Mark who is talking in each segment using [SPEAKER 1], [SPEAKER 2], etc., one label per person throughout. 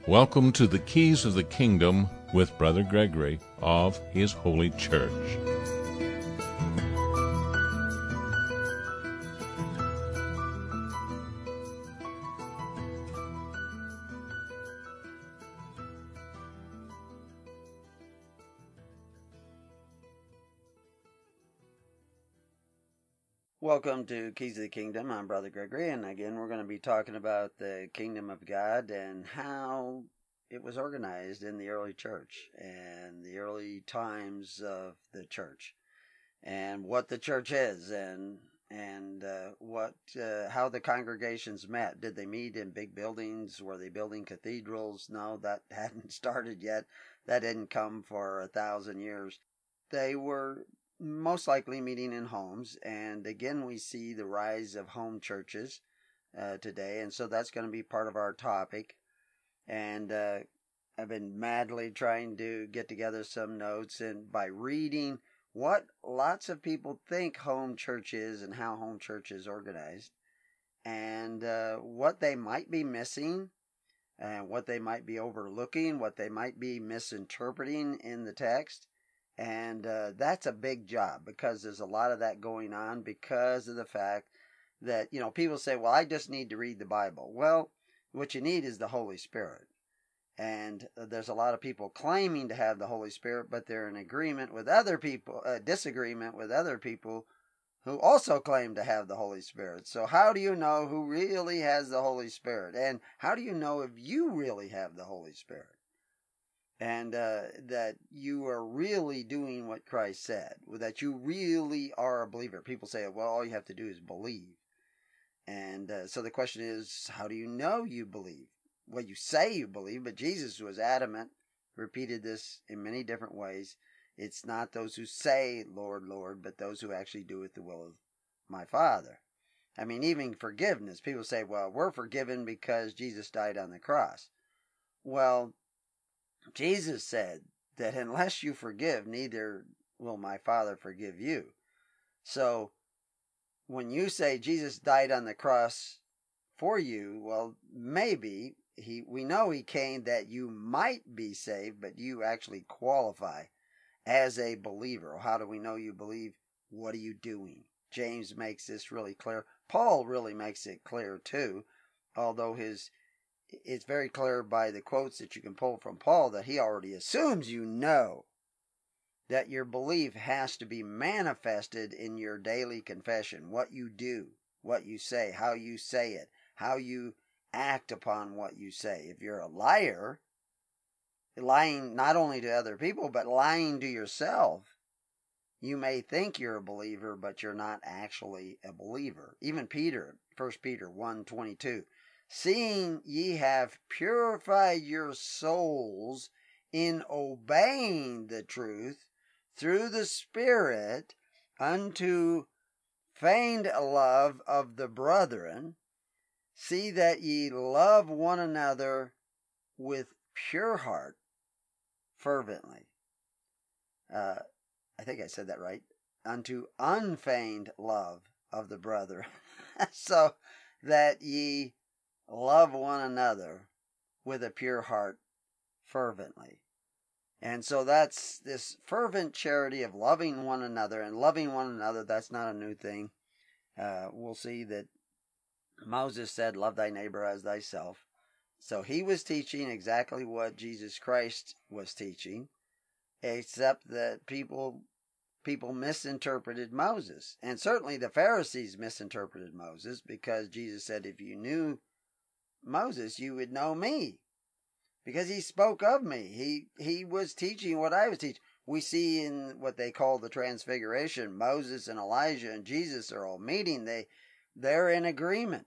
[SPEAKER 1] Welcome to the Keys of the Kingdom with Brother Gregory of His Holy Church.
[SPEAKER 2] Welcome to Keys of the Kingdom. I'm Brother Gregory, and again we're going to be talking about the Kingdom of God and how it was organized in the early church and the early times of the church, and what the church is, and what how the congregations met. Did they meet in big buildings? Were they building cathedrals? No, that hadn't started yet. That didn't come for 1,000 years. They were most likely meeting in homes. And again, we see the rise of home churches today. And so that's going to be part of our topic. And I've been madly trying to get together some notes, and by reading what lots of people think home church is and how home church is organized, and what they might be missing, and what they might be overlooking, what they might be misinterpreting in the text. And that's a big job, because there's a lot of that going on because of the fact that, people say, well, I just need to read the Bible. Well, what you need is the Holy Spirit. And there's a lot of people claiming to have the Holy Spirit, but they're in agreement with other people, disagreement with other people who also claim to have the Holy Spirit. So how do you know who really has the Holy Spirit? And how do you know if you really have the Holy Spirit? And that you are really doing what Christ said, that you really are a believer. People say, well, all you have to do is believe. And so the question is, how do you know you believe? Well, you say you believe, but Jesus was adamant, repeated this in many different ways. It's not those who say, Lord, Lord, but those who actually do it the will of my Father. I mean, even forgiveness. People say, well, we're forgiven because Jesus died on the cross. Well, Jesus said that unless you forgive, neither will my Father forgive you. So when you say Jesus died on the cross for you, well, maybe we know he came that you might be saved, but you actually qualify as a believer. How do we know you believe? What are you doing? James makes this really clear. Paul really makes it clear too, although it's very clear by the quotes that you can pull from Paul that he already assumes you know that your belief has to be manifested in your daily confession. What you do, what you say, how you say it, how you act upon what you say. If you're a liar, lying not only to other people, but lying to yourself, you may think you're a believer, but you're not actually a believer. Even Peter, 1 Peter 1:22. Seeing ye have purified your souls in obeying the truth through the Spirit unto feigned love of the brethren, see that ye love one another with pure heart fervently. I think I said that right. Unto unfeigned love of the brethren. So that ye love one another with a pure heart fervently. And so that's this fervent charity of loving one another. And loving one another, that's not a new thing. We'll see that Moses said, love thy neighbor as thyself. So he was teaching exactly what Jesus Christ was teaching, except that people misinterpreted Moses. And certainly the Pharisees misinterpreted Moses, because Jesus said, if you knew Moses, you would know me, because he spoke of me. He was teaching what I was teaching. We see in what they call the Transfiguration, Moses and Elijah and Jesus are all meeting. They're in agreement.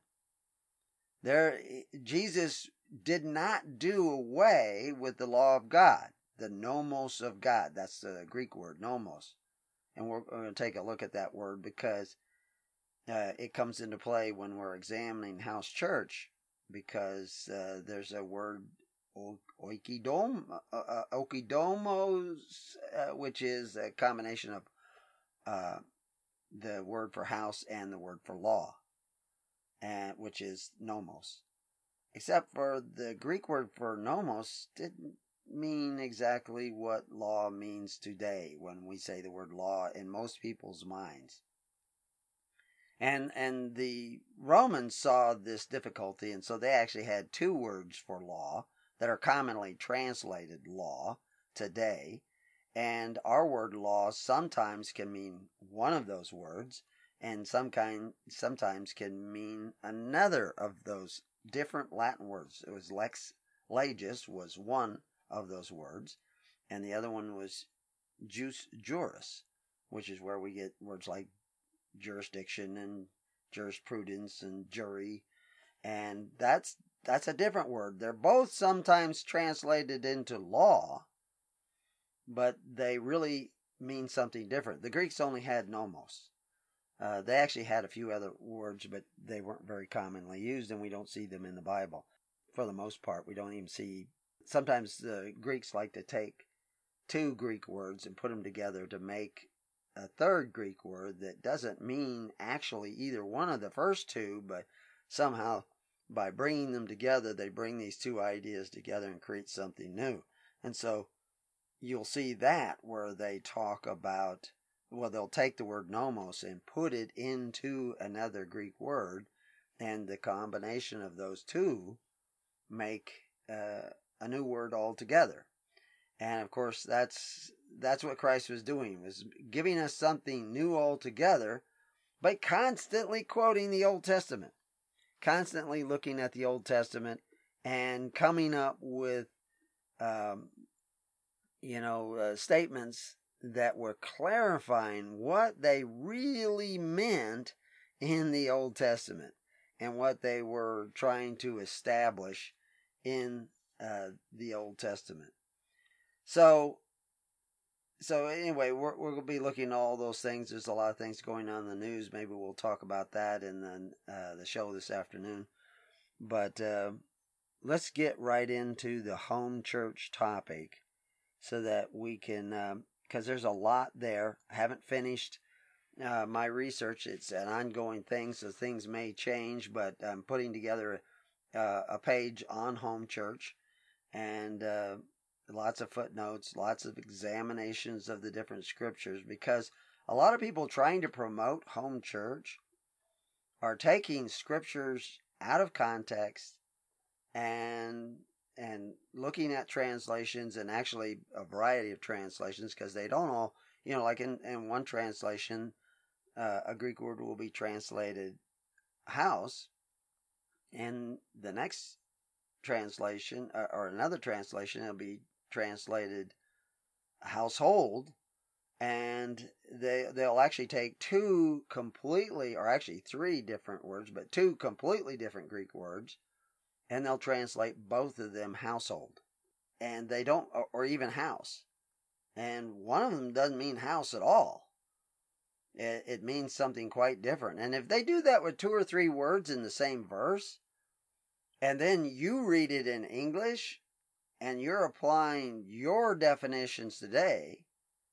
[SPEAKER 2] Jesus did not do away with the law of God, the nomos of God. That's the Greek word, nomos. And we're going to take a look at that word, because it comes into play when we're examining house church, because there's a word, oikidomos, which is a combination of the word for house and the word for law, which is nomos. except for the Greek word for nomos didn't mean exactly what law means today when we say the word law in most people's minds. And the Romans saw this difficulty, and so they actually had two words for law that are commonly translated law today. And our word law sometimes can mean one of those words, and sometimes can mean another of those different Latin words. It was lex legis was one of those words, and the other one was jus juris, which is where we get words like jurisdiction and jurisprudence and jury, and that's a different word. They're both sometimes translated into law, but they really mean something different. The Greeks only had nomos. They actually had a few other words, but they weren't very commonly used, and we don't see them in the Bible. For the most part, we don't even see. Sometimes the Greeks like to take two Greek words and put them together to make a third Greek word that doesn't mean actually either one of the first two, but somehow by bringing them together, they bring these two ideas together and create something new. And so you'll see that where they talk about, well, they'll take the word nomos and put it into another Greek word, and the combination of those two make a new word altogether. And of course, that's what Christ was doing, was giving us something new altogether, but constantly quoting the Old Testament, constantly looking at the Old Testament and coming up with, statements that were clarifying what they really meant in the Old Testament and what they were trying to establish in the Old Testament. So anyway, we're going to be looking at all those things. There's a lot of things going on in the news. Maybe we'll talk about that in the show this afternoon. But let's get right into the home church topic so that we can, because there's a lot there. I haven't finished my research. It's an ongoing thing, so things may change, but I'm putting together a page on home church, and lots of footnotes, lots of examinations of the different scriptures, because a lot of people trying to promote home church are taking scriptures out of context and looking at translations, and actually a variety of translations, because they don't all, like in one translation, a Greek word will be translated house, and the next translation, or another translation, it'll be translated household, and they'll actually take two completely, or actually three different words, but two completely different Greek words, and they'll translate both of them household, and they don't, or even house, and one of them doesn't mean house at all. It means something quite different. And if they do that with two or three words in the same verse, and then you read it in English, and you're applying your definitions today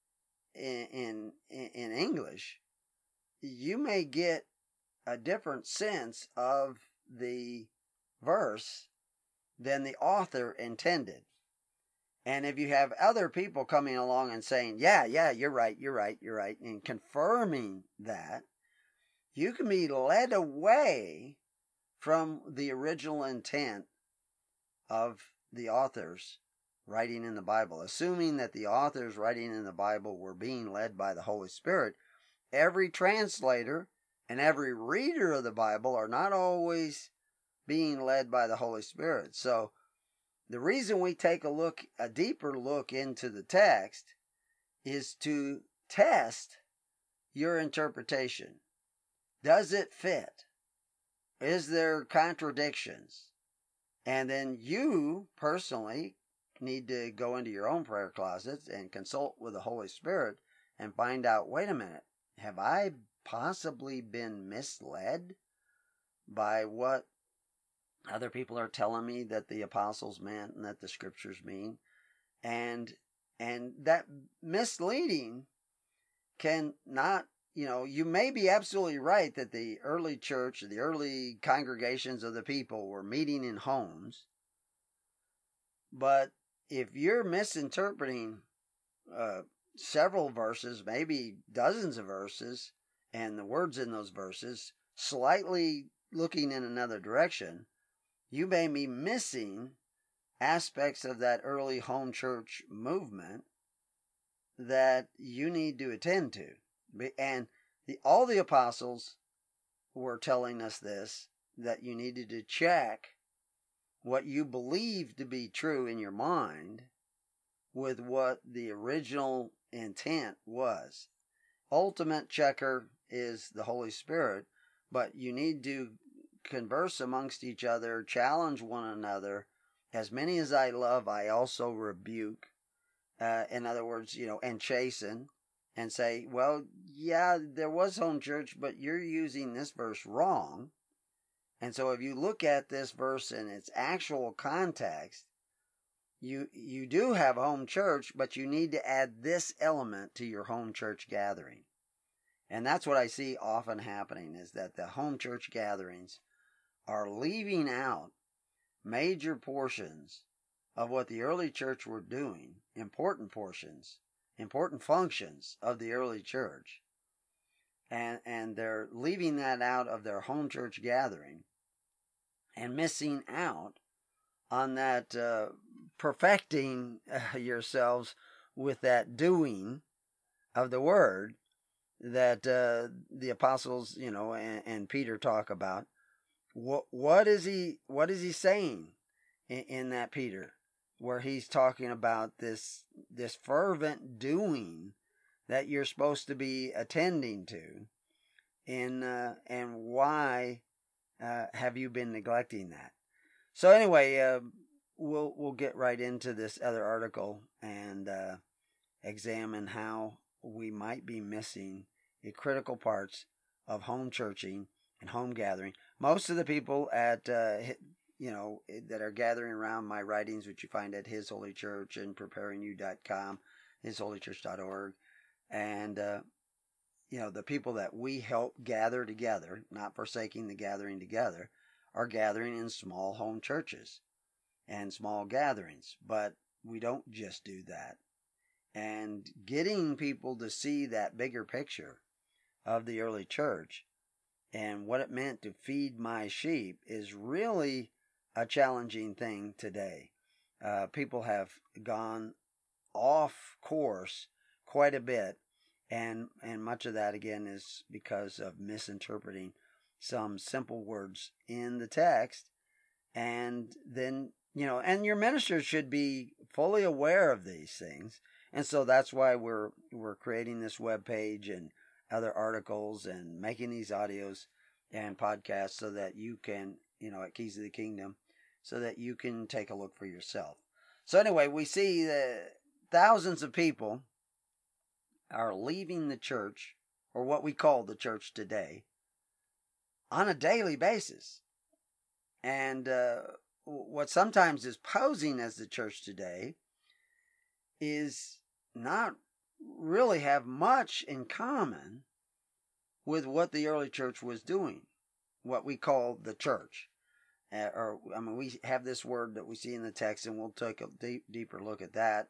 [SPEAKER 2] in English, you may get a different sense of the verse than the author intended. And if you have other people coming along and saying, yeah, you're right, and confirming that, you can be led away from the original intent of the authors writing in the Bible. Assuming that the authors writing in the Bible were being led by the Holy Spirit, every translator and every reader of the Bible are not always being led by the Holy Spirit. So the reason we take a deeper look into the text is to test your interpretation. Does it fit? Is there contradictions? And then you personally need to go into your own prayer closets and consult with the Holy Spirit and find out, wait a minute, have I possibly been misled by what other people are telling me that the apostles meant and that the scriptures mean? And that misleading can not you may be absolutely right that the early church, the early congregations of the people were meeting in homes. But if you're misinterpreting several verses, maybe dozens of verses, and the words in those verses, slightly looking in another direction, you may be missing aspects of that early home church movement that you need to attend to. And all the apostles were telling us this, that you needed to check what you believe to be true in your mind with what the original intent was. Ultimate checker is the Holy Spirit, but you need to converse amongst each other, challenge one another. As many as I love, I also rebuke. In other words, and chasten, and say, well, yeah, there was home church, but you're using this verse wrong. And so if you look at this verse in its actual context, you do have home church, but you need to add this element to your home church gathering. And that's what I see often happening, is that the home church gatherings are leaving out major portions of what the early church were doing, important portions, important functions of the early church. And they're leaving that out of their home church gathering and missing out on that perfecting yourselves with that doing of the word that the apostles, and Peter talk about. What is he saying in that Peter, where he's talking about this fervent doing that you're supposed to be attending to, and why have you been neglecting that? So anyway, we'll get right into this other article and examine how we might be missing the critical parts of home churching and home gathering. Most of the people at that are gathering around my writings, which you find at His Holy Church and preparingyou.com, hisholychurch.org, and the people that we help gather together, not forsaking the gathering together, are gathering in small home churches and small gatherings. But we don't just do that. And getting people to see that bigger picture of the early church and what it meant to feed my sheep is really a challenging thing today. People have gone off course quite a bit, and much of that, again, is because of misinterpreting some simple words in the text. And then, and your ministers should be fully aware of these things. And so that's why we're creating this webpage and other articles and making these audios and podcasts so that you can, at Keys of the Kingdom, so that you can take a look for yourself. So anyway, we see that thousands of people are leaving the church, or what we call the church today, on a daily basis. And what sometimes is posing as the church today is not really have much in common with what the early church was doing, what we call the church. We have this word that we see in the text, and we'll take a deeper look at that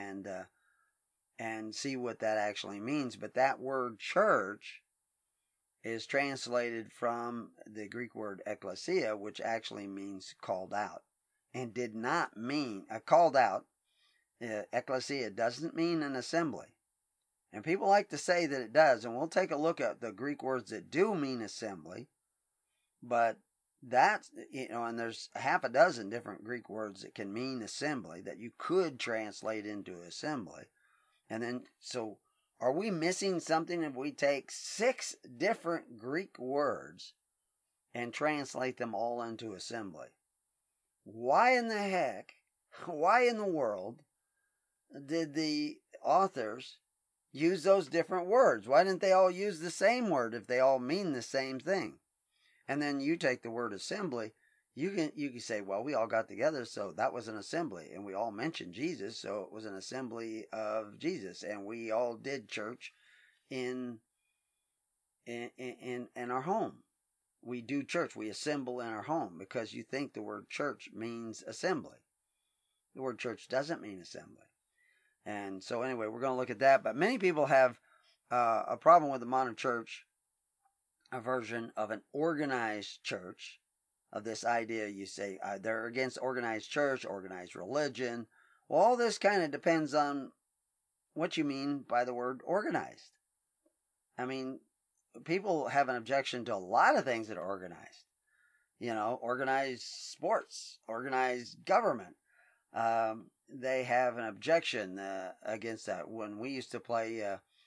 [SPEAKER 2] and see what that actually means. But that word church is translated from the Greek word ekklesia, which actually means called out, and did not mean called out. Ekklesia doesn't mean an assembly. And people like to say that it does, and we'll take a look at the Greek words that do mean assembly. But that's, and there's half a dozen different Greek words that can mean assembly that you could translate into assembly. And then, so are we missing something if we take 6 different Greek words and translate them all into assembly? Why in the heck, why in the world did the authors use those different words? Why didn't they all use the same word if they all mean the same thing? And then you take the word assembly, you can say, well, we all got together, so that was an assembly, and we all mentioned Jesus, so it was an assembly of Jesus, and we all did church in in our home. We do church. We assemble in our home because you think the word church means assembly. The word church doesn't mean assembly. And so anyway, we're going to look at that. But many people have a problem with the modern church, a version of an organized church, of this idea. You say they're against organized church, organized religion. Well, all this kind of depends on what you mean by the word organized. I mean, people have an objection to a lot of things that are organized. You know, organized sports, organized government. They have an objection against that. When we used to play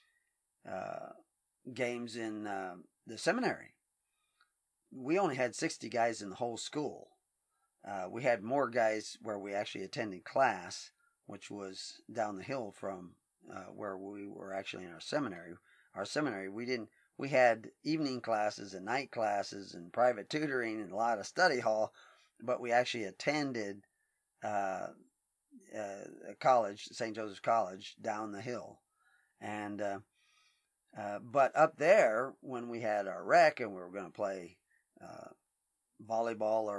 [SPEAKER 2] games in the seminary, we only had 60 guys in the whole school. We had more guys where we actually attended class, which was down the hill from where we were actually in our seminary. Our seminary, we had evening classes and night classes and private tutoring and a lot of study hall, but we actually attended college, St. Joseph's College, down the hill. And but up there, when we had our rec and we were going to play volleyball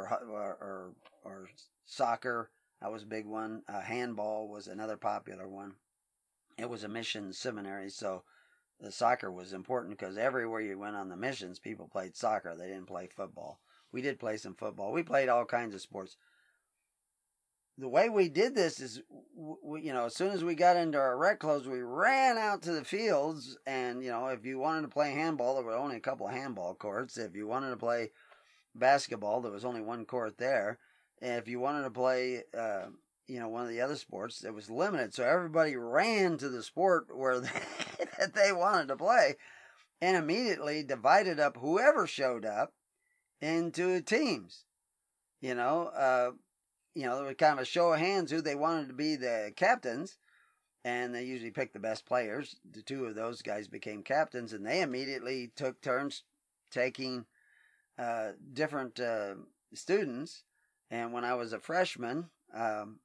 [SPEAKER 2] or soccer, that was a big one. Handball was another popular one. It was a mission seminary, so the soccer was important because everywhere you went on the missions, people played soccer. They didn't play football. We did play some football. We played all kinds of sports. The way we did this is, as soon as we got into our rec clothes, we ran out to the fields. And, if you wanted to play handball, there were only a couple of handball courts. If you wanted to play basketball, there was only one court there. And if you wanted to play, one of the other sports, it was limited. So everybody ran to the sport where that they wanted to play and immediately divided up whoever showed up into teams. There was kind of a show of hands who they wanted to be the captains, and they usually picked the best players. The two of those guys became captains, and they immediately took turns taking different students. And when I was a freshman, when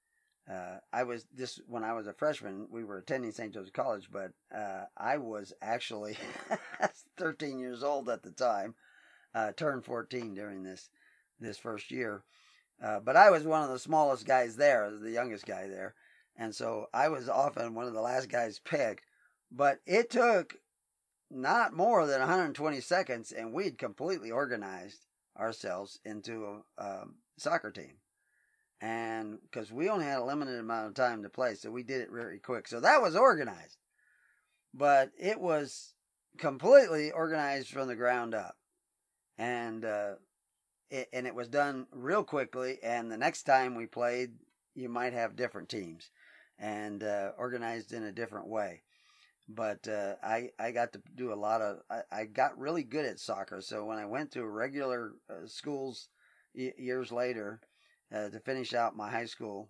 [SPEAKER 2] I was a freshman, we were attending St. Joseph's College, but I was actually 13 years old at the time, turned 14 during this first year. But I was one of the smallest guys there, the youngest guy there. And so I was often one of the last guys picked. But it took not more than 120 seconds, and we'd completely organized ourselves into a soccer team. And because we only had a limited amount of time to play, so we did it very quick. So that was organized. But it was completely organized from the ground up. And it was done real quickly, and the next time we played, you might have different teams and organized in a different way. But I got to do I got really good at soccer. So when I went to regular schools years later to finish out my high school,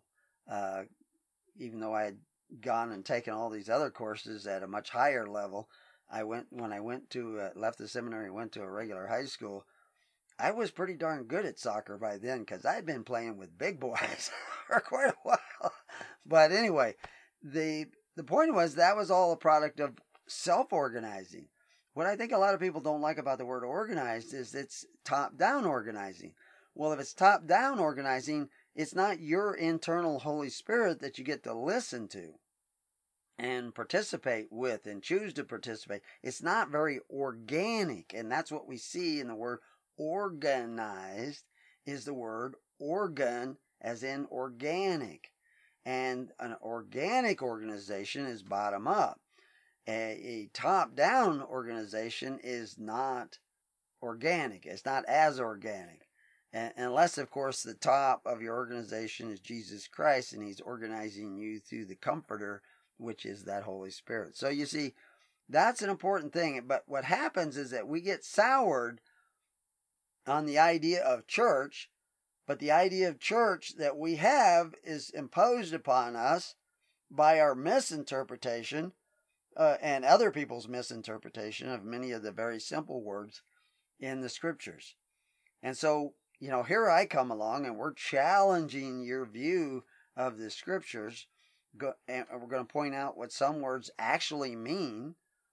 [SPEAKER 2] even though I had gone and taken all these other courses at a much higher level, when I left the seminary and went to a regular high school, I was pretty darn good at soccer by then because I'd been playing with big boys for quite a while. But anyway, the point was that was all a product of self-organizing. What I think a lot of people don't like about the word organized is it's top-down organizing. Well, if it's top-down organizing, it's not your internal Holy Spirit that you get to listen to and participate with and choose to participate. It's not very organic, and that's what we see in the word organized is the word organ, as in organic. And an organic organization is bottom up. A top-down organization is not organic. It's not as organic. Unless, of course, the top of your organization is Jesus Christ and he's organizing you through the Comforter, which is that Holy Spirit. So you see, that's an important thing. But what happens is that we get soured on the idea of church, but the idea of church that we have is imposed upon us by our misinterpretation and other people's misinterpretation of many of the very simple words in the scriptures. And so, here I come along and we're challenging your view of the scriptures, and we're going to point out what some words actually mean,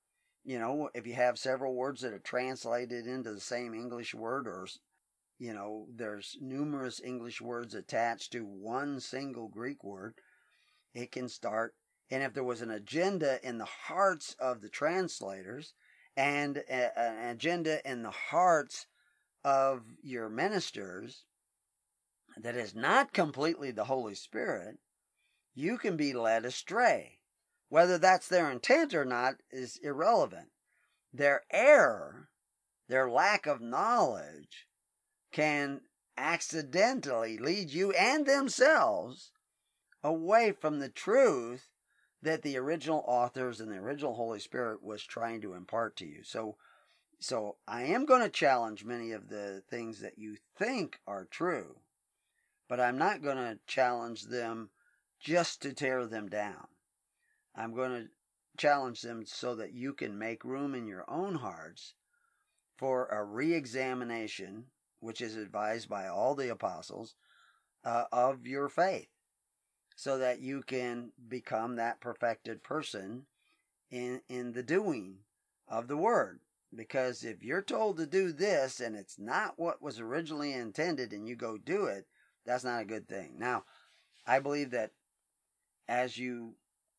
[SPEAKER 2] if you have several words that are translated into the same English word, or, there's numerous English words attached to one single Greek word, it can start. And if there was an agenda in the hearts of the translators and an agenda in the hearts of your ministers that is not completely the Holy Spirit, you can be led astray. Whether that's their intent or not is irrelevant. Their error, their lack of knowledge, can accidentally lead you and themselves away from the truth that the original authors and the original Holy Spirit was trying to impart to you. So I am going to challenge many of the things that you think are true, but I'm not going to challenge them just to tear them down. I'm going to challenge them so that you can make room in your own hearts for a re-examination, which is advised by all the apostles, of your faith, so that you can become that perfected person in the doing of the word. Because if you're told to do this and it's not what was originally intended and you go do it, that's not a good thing. Now, I believe that as you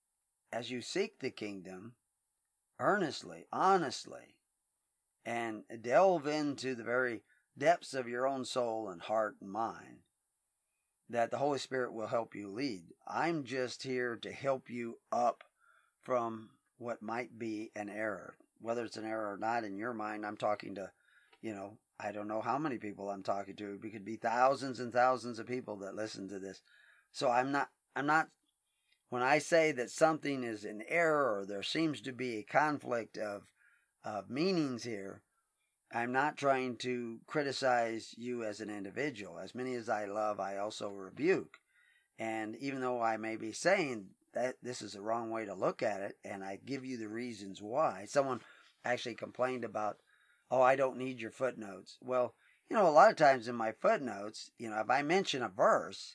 [SPEAKER 2] seek the kingdom earnestly, honestly, and delve into the very depths of your own soul and heart and mind, that the Holy Spirit will help you lead. I'm just here to help you up from what might be an error. Whether it's an error or not in your mind, I'm talking to, I don't know how many people I'm talking to. It could be thousands and thousands of people that listen to this. So I'm not, when I say that something is in error or there seems to be a conflict of meanings here, I'm not trying to criticize you as an individual. As many as I love, I also rebuke. And even though I may be saying that this is the wrong way to look at it, and I give you the reasons why. Someone actually complained about, I don't need your footnotes. Well, a lot of times in my footnotes, if I mention a verse,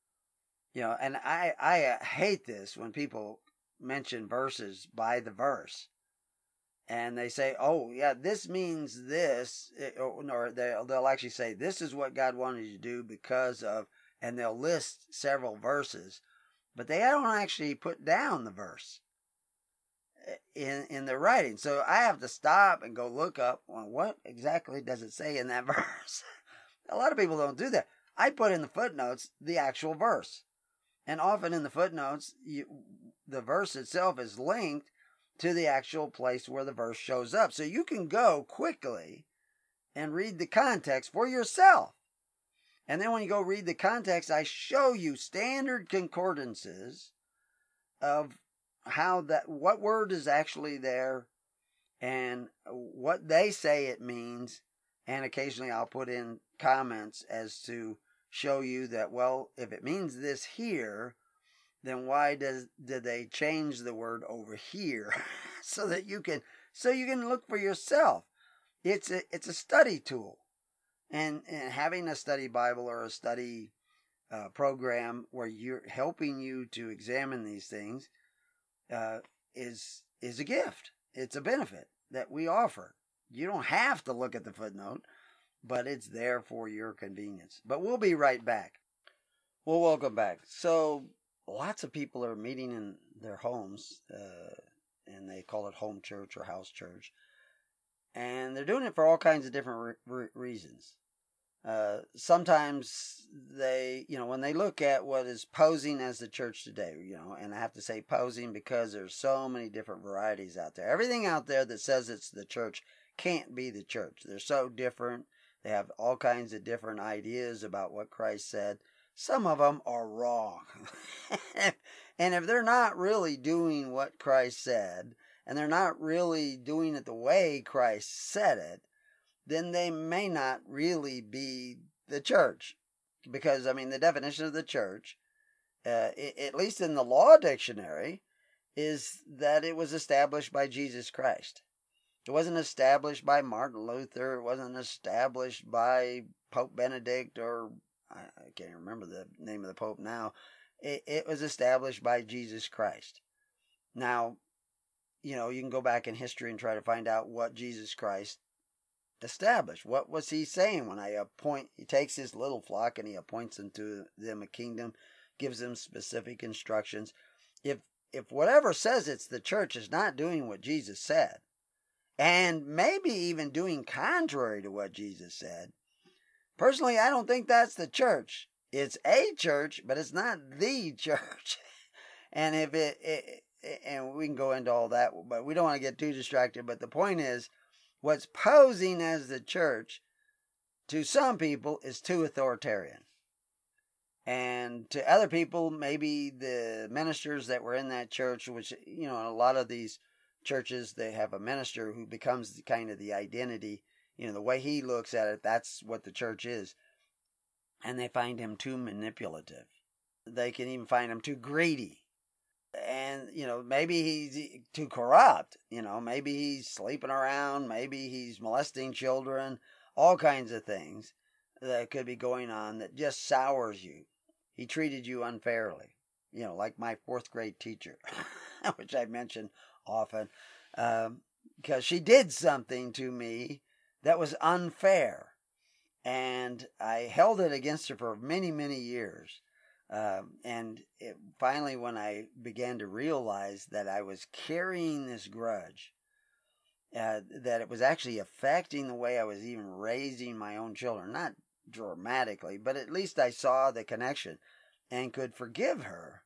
[SPEAKER 2] and I hate this when people mention verses by the verse. And they say, this means this, or they'll actually say, this is what God wanted you to do because of, and they'll list several verses, but they don't actually put down the verse in their writing. So I have to stop and go look up, what exactly does it say in that verse? A lot of people don't do that. I put in the footnotes the actual verse. And often in the footnotes, the verse itself is linked to the actual place where the verse shows up. So you can go quickly and read the context for yourself. And then when you go read the context, I show you standard concordances of what word is actually there and what they say it means. And occasionally I'll put in comments as to show you that, if it means this here, then why did they change the word over here so you can look for yourself. It's a study tool, and having a study Bible or a study program where you're helping you to examine these things is a gift. It's a benefit that we offer. You don't have to look at the footnote, but it's there for your convenience. But we'll be right back. Well, welcome back. So lots of people are meeting in their homes, and they call it home church or house church. And they're doing it for all kinds of different reasons. Sometimes they, when they look at what is posing as the church today, and I have to say posing because there's so many different varieties out there. Everything out there that says it's the church can't be the church. They're so different. They have all kinds of different ideas about what Christ said. Some of them are wrong. And if they're not really doing what Christ said, and they're not really doing it the way Christ said it, then they may not really be the church. Because, the definition of the church, at least in the law dictionary, is that it was established by Jesus Christ. It wasn't established by Martin Luther. It wasn't established by Pope Benedict, or I can't remember the name of the Pope now. It was established by Jesus Christ. Now, you can go back in history and try to find out what Jesus Christ established. What was he saying when he takes his little flock and he appoints them a kingdom, gives them specific instructions. If whatever says it's the church is not doing what Jesus said, and maybe even doing contrary to what Jesus said, personally, I don't think that's the church. It's a church, but it's not the church. And and we can go into all that, but we don't want to get too distracted. But the point is, what's posing as the church to some people is too authoritarian. And to other people, maybe the ministers that were in that church, which, a lot of these churches, they have a minister who becomes kind of the identity. The way he looks at it, that's what the church is. And they find him too manipulative. They can even find him too greedy. And, maybe he's too corrupt. Maybe he's sleeping around. Maybe he's molesting children. All kinds of things that could be going on that just sours you. He treated you unfairly. Like my fourth grade teacher, which I mention often, because she did something to me that was unfair. And I held it against her for many, many years. Finally, when I began to realize that I was carrying this grudge, that it was actually affecting the way I was even raising my own children, not dramatically, but at least I saw the connection and could forgive her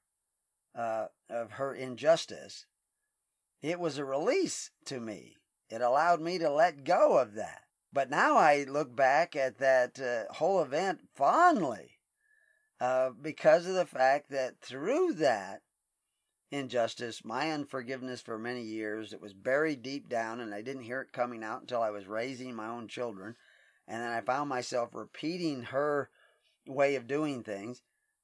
[SPEAKER 2] of her injustice. It was a release to me. It allowed me to let go of that. But now I look back at that whole event fondly. Because of the fact that through that injustice, my unforgiveness for many years, it was buried deep down and I didn't hear it coming out until I was raising my own children. And then I found myself repeating her way of doing things.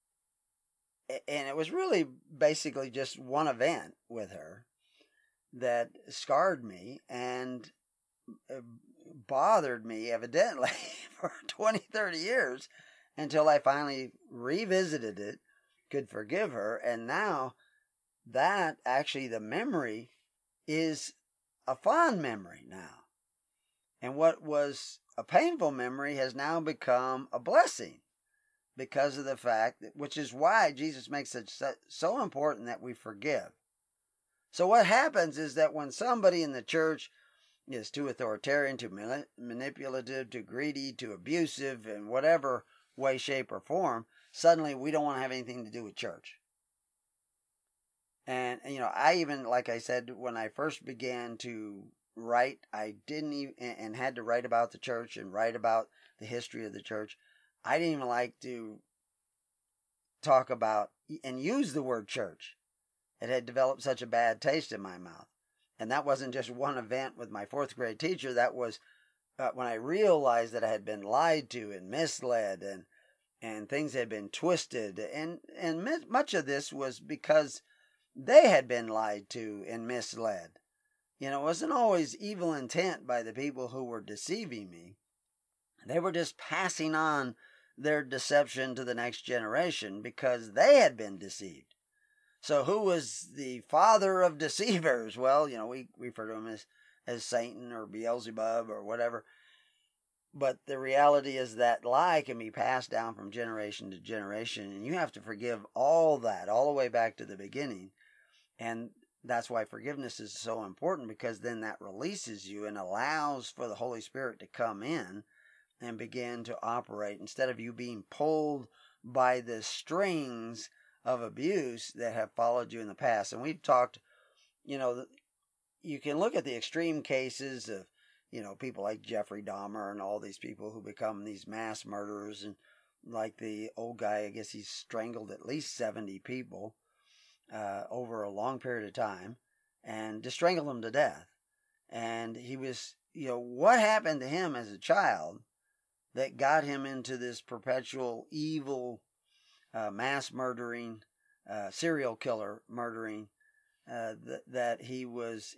[SPEAKER 2] And it was really basically just one event with her that scarred me and bothered me evidently for 20, 30 years. Until I finally revisited it, could forgive her, and now that actually the memory is a fond memory now. And what was a painful memory has now become a blessing because of the fact that, which is why Jesus makes it so important that we forgive. So what happens is that when somebody in the church is too authoritarian, too manipulative, too greedy, too abusive, and whatever way, shape, or form, suddenly we don't want to have anything to do with church. And, I even, like I said, when I first began to write, I didn't even, and had to write about the church and write about the history of the church. I didn't even like to talk about and use the word church. It had developed such a bad taste in my mouth. And that wasn't just one event with my fourth grade teacher. That was when I realized that I had been lied to and misled and things had been twisted. And much of this was because they had been lied to and misled. It wasn't always evil intent by the people who were deceiving me. They were just passing on their deception to the next generation because they had been deceived. So who was the father of deceivers? Well, we refer to him as Satan or Beelzebub or whatever. But the reality is that lie can be passed down from generation to generation, and you have to forgive all that, all the way back to the beginning. And that's why forgiveness is so important, because then that releases you and allows for the Holy Spirit to come in and begin to operate instead of you being pulled by the strings of abuse that have followed you in the past. And we've talked, you can look at the extreme cases of, people like Jeffrey Dahmer and all these people who become these mass murderers. And like the old guy, I guess he's strangled at least 70 people over a long period of time and just strangled them to death. And he was, what happened to him as a child that got him into this perpetual evil, mass murdering, serial killer murdering that he was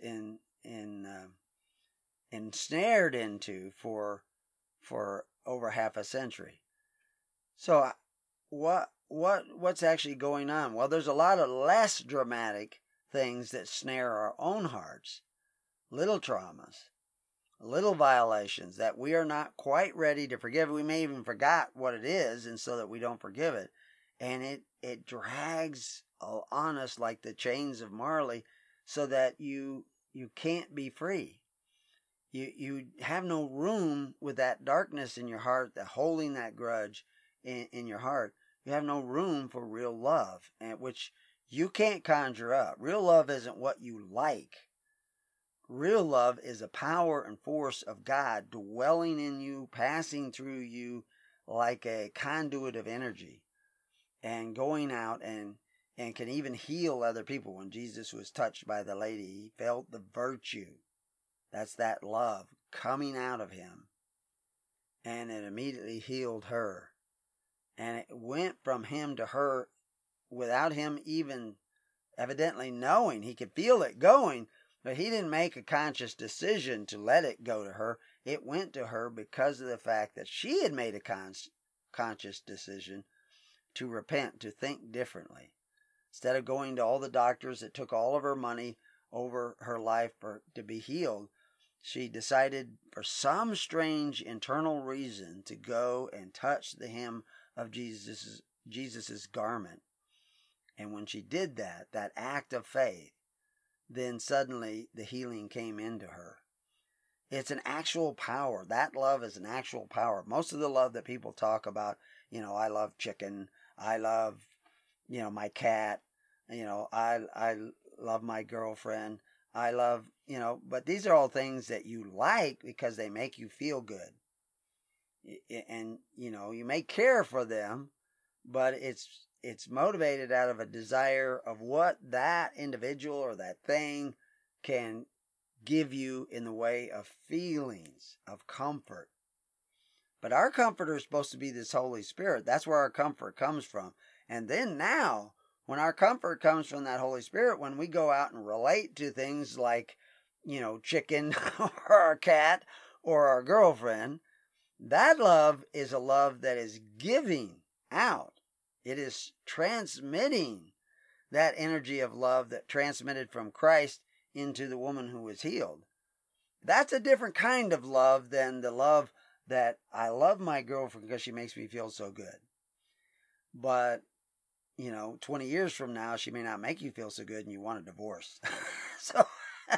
[SPEAKER 2] ensnared into for over half a century. So what's actually going on? Well, there's a lot of less dramatic things that snare our own hearts, little traumas, little violations that we are not quite ready to forgive. We may even forgot what it is, and so that we don't forgive it. And it drags on us like the chains of Marley, so that you can't be free. You have no room with that darkness in your heart, that holding that grudge in your heart. You have no room for real love, and which you can't conjure up. Real love isn't what you like. Real love is a power and force of God dwelling in you, passing through you like a conduit of energy, and going out and can even heal other people. When Jesus was touched by the lady, he felt the virtue. That's that love coming out of him. And it immediately healed her. And it went from him to her without him even evidently knowing. He could feel it going, but he didn't make a conscious decision to let it go to her. It went to her because of the fact that she had made a conscious decision to repent, to think differently. Instead of going to all the doctors that took all of her money over her life to be healed, she decided for some strange internal reason to go and touch the hem of Jesus's garment. And when she did that act of faith, then suddenly the healing came into her. It's an actual power. That love is an actual power. Most of the love that people talk about, I love chicken, I love, my cat, I love my girlfriend, I love, but these are all things that you like because they make you feel good. And, you may care for them, but it's motivated out of a desire of what that individual or that thing can give you in the way of feelings of comfort. But our comforter is supposed to be this Holy Spirit. That's where our comfort comes from. And then now, when our comfort comes from that Holy Spirit, when we go out and relate to things like, chicken or our cat or our girlfriend, that love is a love that is giving out. It is transmitting that energy of love that transmitted from Christ into the woman who was healed. That's a different kind of love than the love that I love my girlfriend because she makes me feel so good. But, 20 years from now, she may not make you feel so good and you want a divorce. So,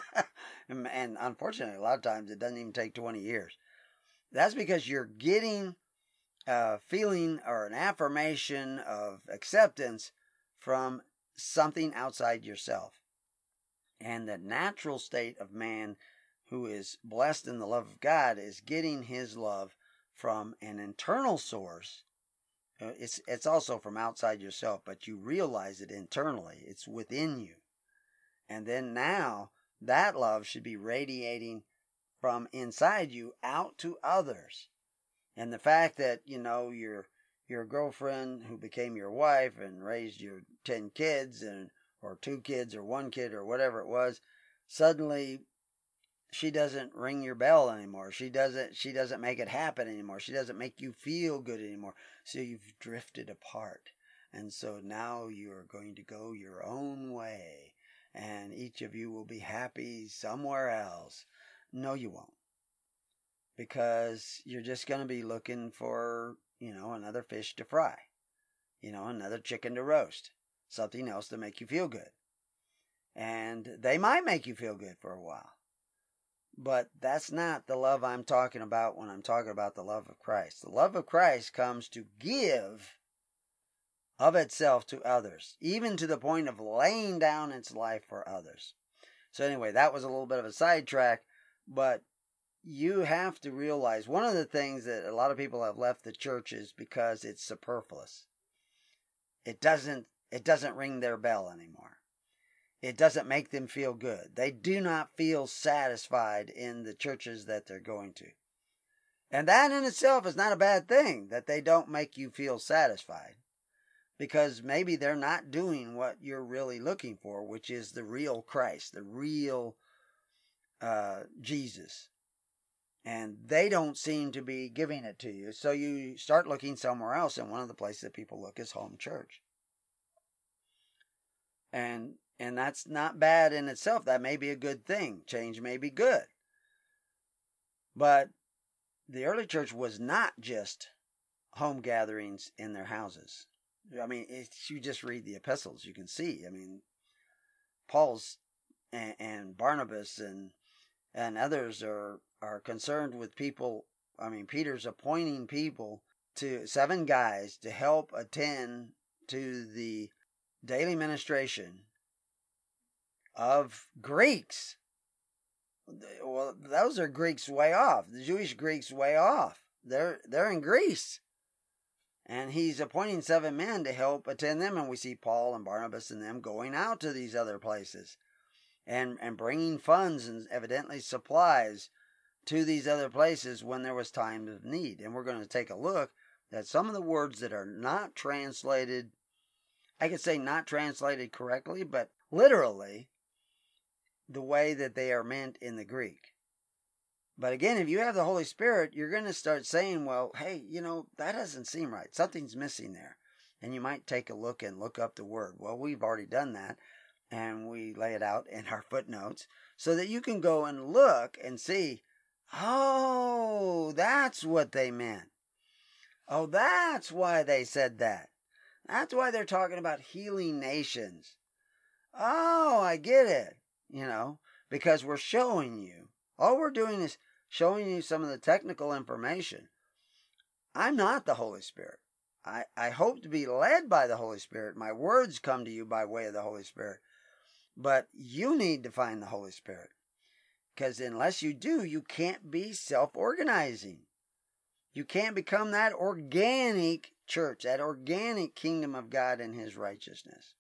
[SPEAKER 2] and unfortunately, a lot of times it doesn't even take 20 years. That's because you're getting a feeling or an affirmation of acceptance from something outside yourself. And the natural state of man who is blessed in the love of God is getting his love from an internal source. It's also from outside yourself, but you realize it internally. It's within you. And then now that love should be radiating from inside you out to others. And the fact that, your girlfriend who became your wife and raised your 10 kids or 2 kids or 1 kid or whatever it was, suddenly she doesn't ring your bell anymore. She doesn't make it happen anymore. She doesn't make you feel good anymore. So you've drifted apart. And so now you are going to go your own way. And each of you will be happy somewhere else. No, you won't. Because you're just going to be looking for, another fish to fry. Another chicken to roast. Something else to make you feel good. And they might make you feel good for a while. But that's not the love I'm talking about when I'm talking about the love of Christ. The love of Christ comes to give of itself to others, even to the point of laying down its life for others. So anyway, that was a little bit of a sidetrack, but you have to realize one of the things that a lot of people have left the church is because it's superfluous. It doesn't ring their bell anymore. It doesn't make them feel good. They do not feel satisfied in the churches that they're going to. And that in itself is not a bad thing, that they don't make you feel satisfied. Because maybe they're not doing what you're really looking for, which is the real Christ, the real Jesus. And they don't seem to be giving it to you. So you start looking somewhere else, and one of the places that people look is home church. And And that's not bad in itself. That may be a good thing. Change may be good. But the early church was not just home gatherings in their houses. I mean, if you just read the epistles, you can see. I mean, Paul's and Barnabas and others are concerned with people. I mean, Peter's appointing people, to 7 guys, to help attend to the daily ministration of Greeks. Well, those are Greeks way off. The Jewish Greeks way off. They're in Greece. And he's appointing 7 men to help attend them. And we see Paul and Barnabas and them going out to these other places and bringing funds and evidently supplies to these other places when there was times of need. And we're going to take a look at some of the words that are not translated. I could say not translated correctly, but literally the way that they are meant in the Greek. But again, if you have the Holy Spirit, you're going to start saying, well, hey, that doesn't seem right. Something's missing there. And you might take a look and look up the word. Well, we've already done that, and we lay it out in our footnotes so that you can go and look and see, oh, that's what they meant. Oh, that's why they said that. That's why they're talking about healing nations. Oh, I get it. Because we're showing you. All we're doing is showing you some of the technical information. I'm not the Holy Spirit. I hope to be led by the Holy Spirit. My words come to you by way of the Holy Spirit. But you need to find the Holy Spirit. Because unless you do, you can't be self-organizing. You can't become that organic church, that organic kingdom of God and His righteousness.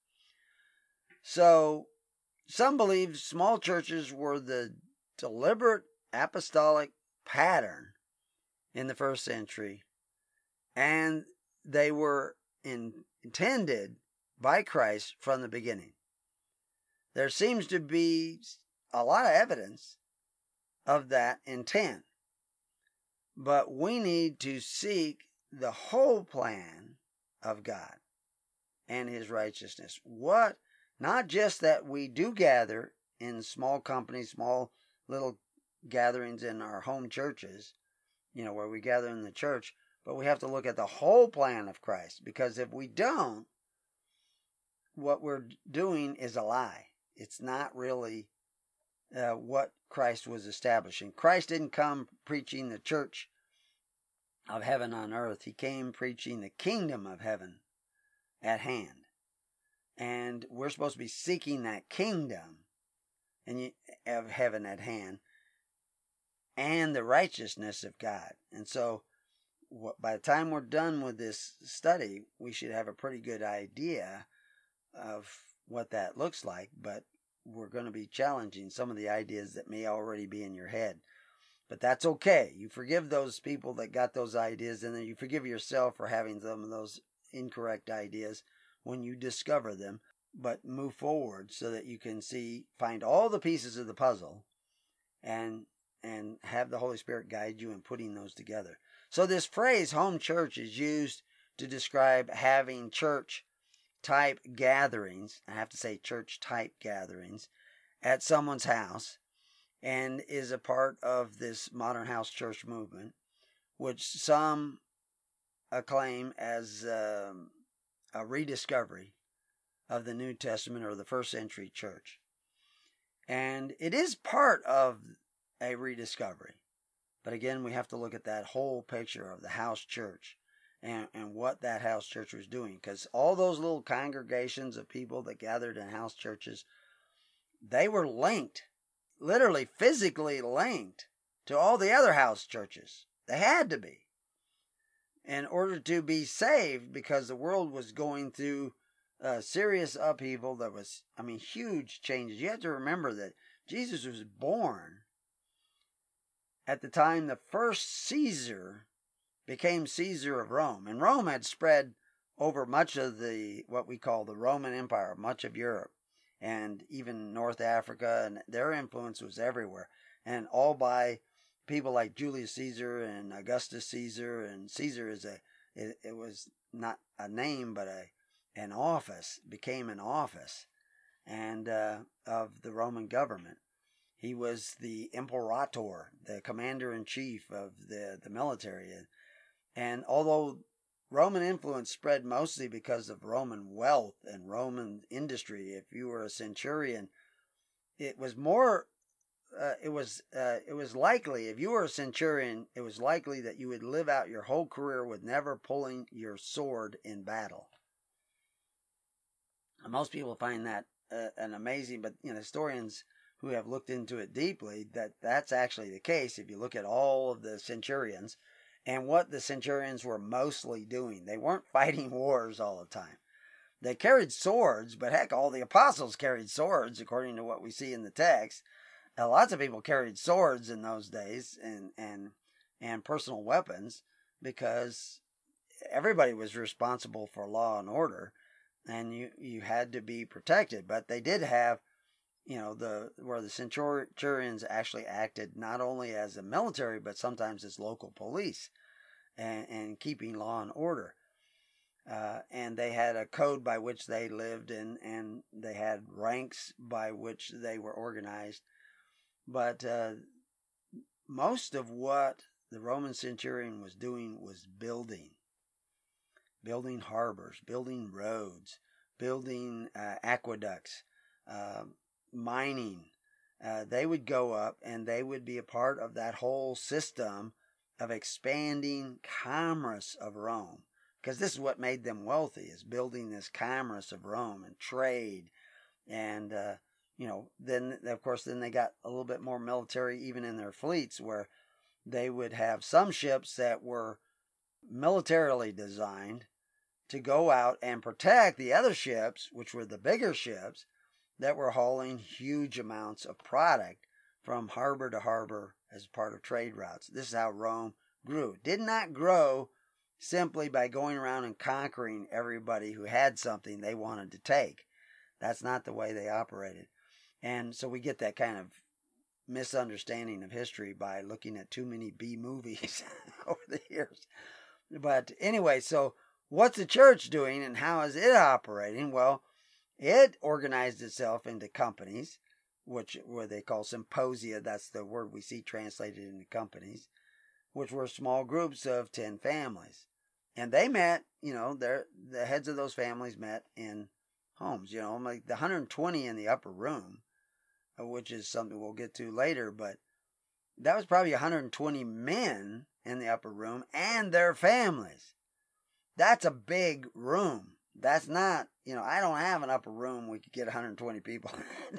[SPEAKER 2] So, some believe small churches were the deliberate apostolic pattern in the first century, and they were intended by Christ from the beginning. There seems to be a lot of evidence of that intent, but we need to seek the whole plan of God and His righteousness. Not just that we do gather in small companies, small little gatherings in our home churches, where we gather in the church, but we have to look at the whole plan of Christ, because if we don't, what we're doing is a lie. It's not really what Christ was establishing. Christ didn't come preaching the church of heaven on earth. He came preaching the kingdom of heaven at hand. And we're supposed to be seeking that kingdom of heaven at hand and the righteousness of God. And so by the time we're done with this study, we should have a pretty good idea of what that looks like. But we're going to be challenging some of the ideas that may already be in your head. But that's okay. You forgive those people that got those ideas, and then you forgive yourself for having some of those incorrect ideas when you discover them, but move forward so that you can find all the pieces of the puzzle and have the Holy Spirit guide you in putting those together. So this phrase, home church, is used to describe having church type gatherings. I have to say church type gatherings at someone's house, and is a part of this modern house church movement, which some acclaim as a rediscovery of the New Testament or the first century church. And it is part of a rediscovery. But again, we have to look at that whole picture of the house church and what that house church was doing. Because all those little congregations of people that gathered in house churches, they were linked, literally physically linked, to all the other house churches. They had to be, in order to be saved, because the world was going through serious upheaval. That was, huge changes. You have to remember that Jesus was born at the time the first Caesar became Caesar of Rome. And Rome had spread over much of what we call the Roman Empire, much of Europe, and even North Africa, and their influence was everywhere. And all by people like Julius Caesar and Augustus Caesar. And Caesar it was not a name, but an office, became an office. and of the Roman government. He was the imperator, the commander-in-chief of the military. And although Roman influence spread mostly because of Roman wealth and Roman industry, if you were a centurion, it was more it was likely, if you were a centurion, it was likely that you would live out your whole career with never pulling your sword in battle. And most people find that an amazing, but historians who have looked into it deeply, that's actually the case. If you look at all of the centurions and what the centurions were mostly doing, they weren't fighting wars all the time. They carried swords, but heck, all the apostles carried swords, according to what we see in the text. Lots of people carried swords in those days and personal weapons, because everybody was responsible for law and order, and you had to be protected. But they did have, where the centurions actually acted not only as a military, but sometimes as local police and keeping law and order. And they had a code by which they lived, and they had ranks by which they were organized. But most of what the Roman centurion was doing was building harbors, building roads, building aqueducts, mining. They would go up and they would be a part of that whole system of expanding commerce of Rome. Because this is what made them wealthy, is building this commerce of Rome and trade. And, then, of course, they got a little bit more military even in their fleets, where they would have some ships that were militarily designed to go out and protect the other ships, which were the bigger ships that were hauling huge amounts of product from harbor to harbor as part of trade routes. This is how Rome grew. It did not grow simply by going around and conquering everybody who had something they wanted to take. That's not the way they operated. And so we get that kind of misunderstanding of history by looking at too many B movies over the years. But anyway, so what's the church doing and how is it operating? Well, it organized itself into companies, which were they call symposia. That's the word we see translated into companies, which were small groups of 10 families. And they met, the heads of those families met in homes, like the 120 in the upper room, which is something we'll get to later, but that was probably 120 men in the upper room and their families. That's a big room. That's not, I don't have an upper room we could get 120 people.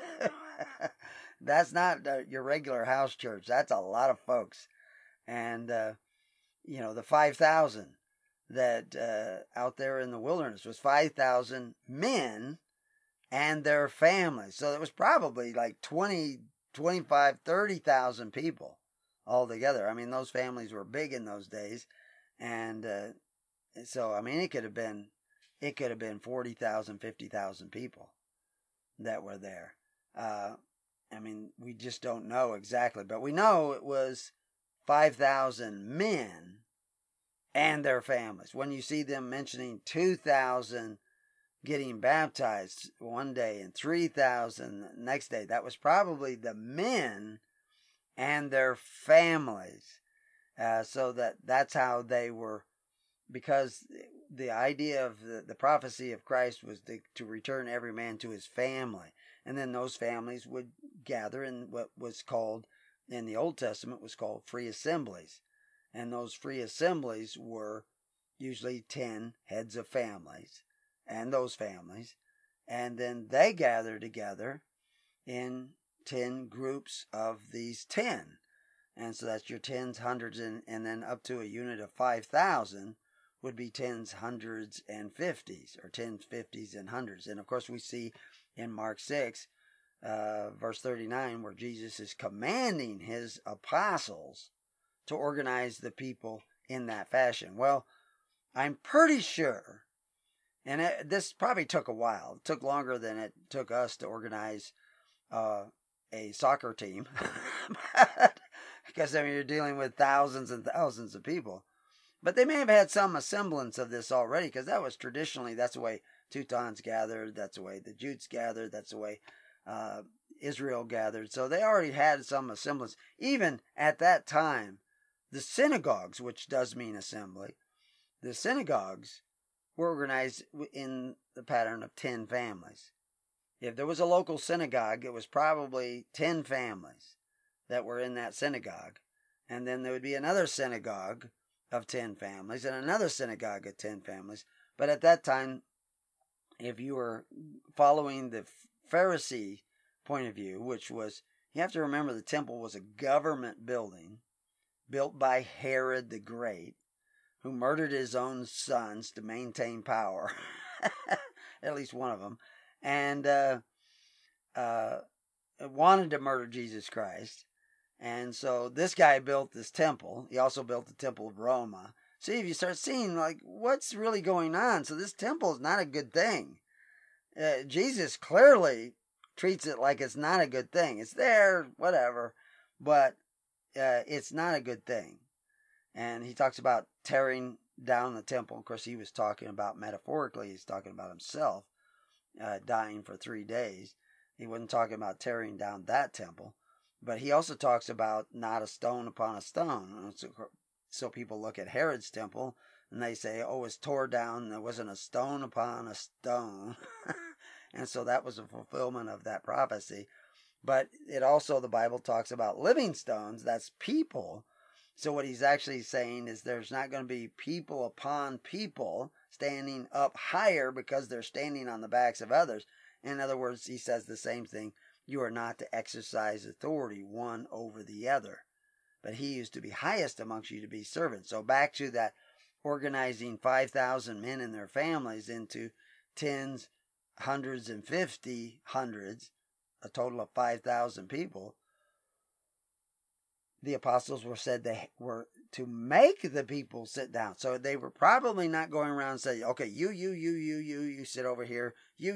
[SPEAKER 2] That's not your regular house church. That's a lot of folks. And, the 5,000 that out there in the wilderness was 5,000 men and their families. So it was probably like 20, 25, 30,000 people altogether. I mean, those families were big in those days. And so, I mean, it could have been 40,000, 50,000 people that were there. I mean, we just don't know exactly, but we know it was 5,000 men and their families. When you see them mentioning 2,000 getting baptized one day and 3,000 the next day, that was probably the men and their families. So that's how they were, because the idea of the prophecy of Christ was to return every man to his family. And then those families would gather in what was called, in the Old Testament, was called free assemblies. And those free assemblies were usually 10 heads of families and those families. And then they gather together in 10 groups of these 10. And so that's your tens, hundreds, and then up to a unit of 5,000 would be tens, hundreds, and fifties, or tens, fifties, and hundreds. And of course we see in Mark 6, verse 39, where Jesus is commanding his apostles to organize the people in that fashion. Well, I'm pretty sure, and this probably took a while. It took longer than it took us to organize a soccer team. Because, you're dealing with thousands and thousands of people. But they may have had some semblance of this already, because that was traditionally, that's the way Teutons gathered. That's the way the Jutes gathered. That's the way Israel gathered. So they already had some semblance. Even at that time, the synagogues, which does mean assembly, the synagogues were organized in the pattern of 10 families. If there was a local synagogue, it was probably 10 families that were in that synagogue. And then there would be another synagogue of 10 families and another synagogue of 10 families. But at that time, if you were following the Pharisee point of view, which was, you have to remember the temple was a government building built by Herod the Great, who murdered his own sons to maintain power, at least one of them, and wanted to murder Jesus Christ. And so this guy built this temple. He also built the Temple of Roma. See, if you start seeing, like, what's really going on. So this temple is not a good thing. Jesus clearly treats it like it's not a good thing. It's there, whatever, but it's not a good thing. And he talks about tearing down the temple. Of course, he was talking about, metaphorically, he's talking about himself dying for 3 days. He wasn't talking about tearing down that temple. But he also talks about not a stone upon a stone. So people look at Herod's temple and they say, oh, it's tore down. There wasn't a stone upon a stone. And so that was a fulfillment of that prophecy. But it also, the Bible talks about living stones. That's people. So what he's actually saying is there's not going to be people upon people standing up higher because they're standing on the backs of others. In other words, he says the same thing. You are not to exercise authority one over the other. But he is to be highest amongst you to be servants. So back to that organizing 5,000 men and their families into tens, hundreds, and 50 hundreds, a total of 5,000 people. The apostles were said they were to make the people sit down. So they were probably not going around and saying, okay, you sit over here.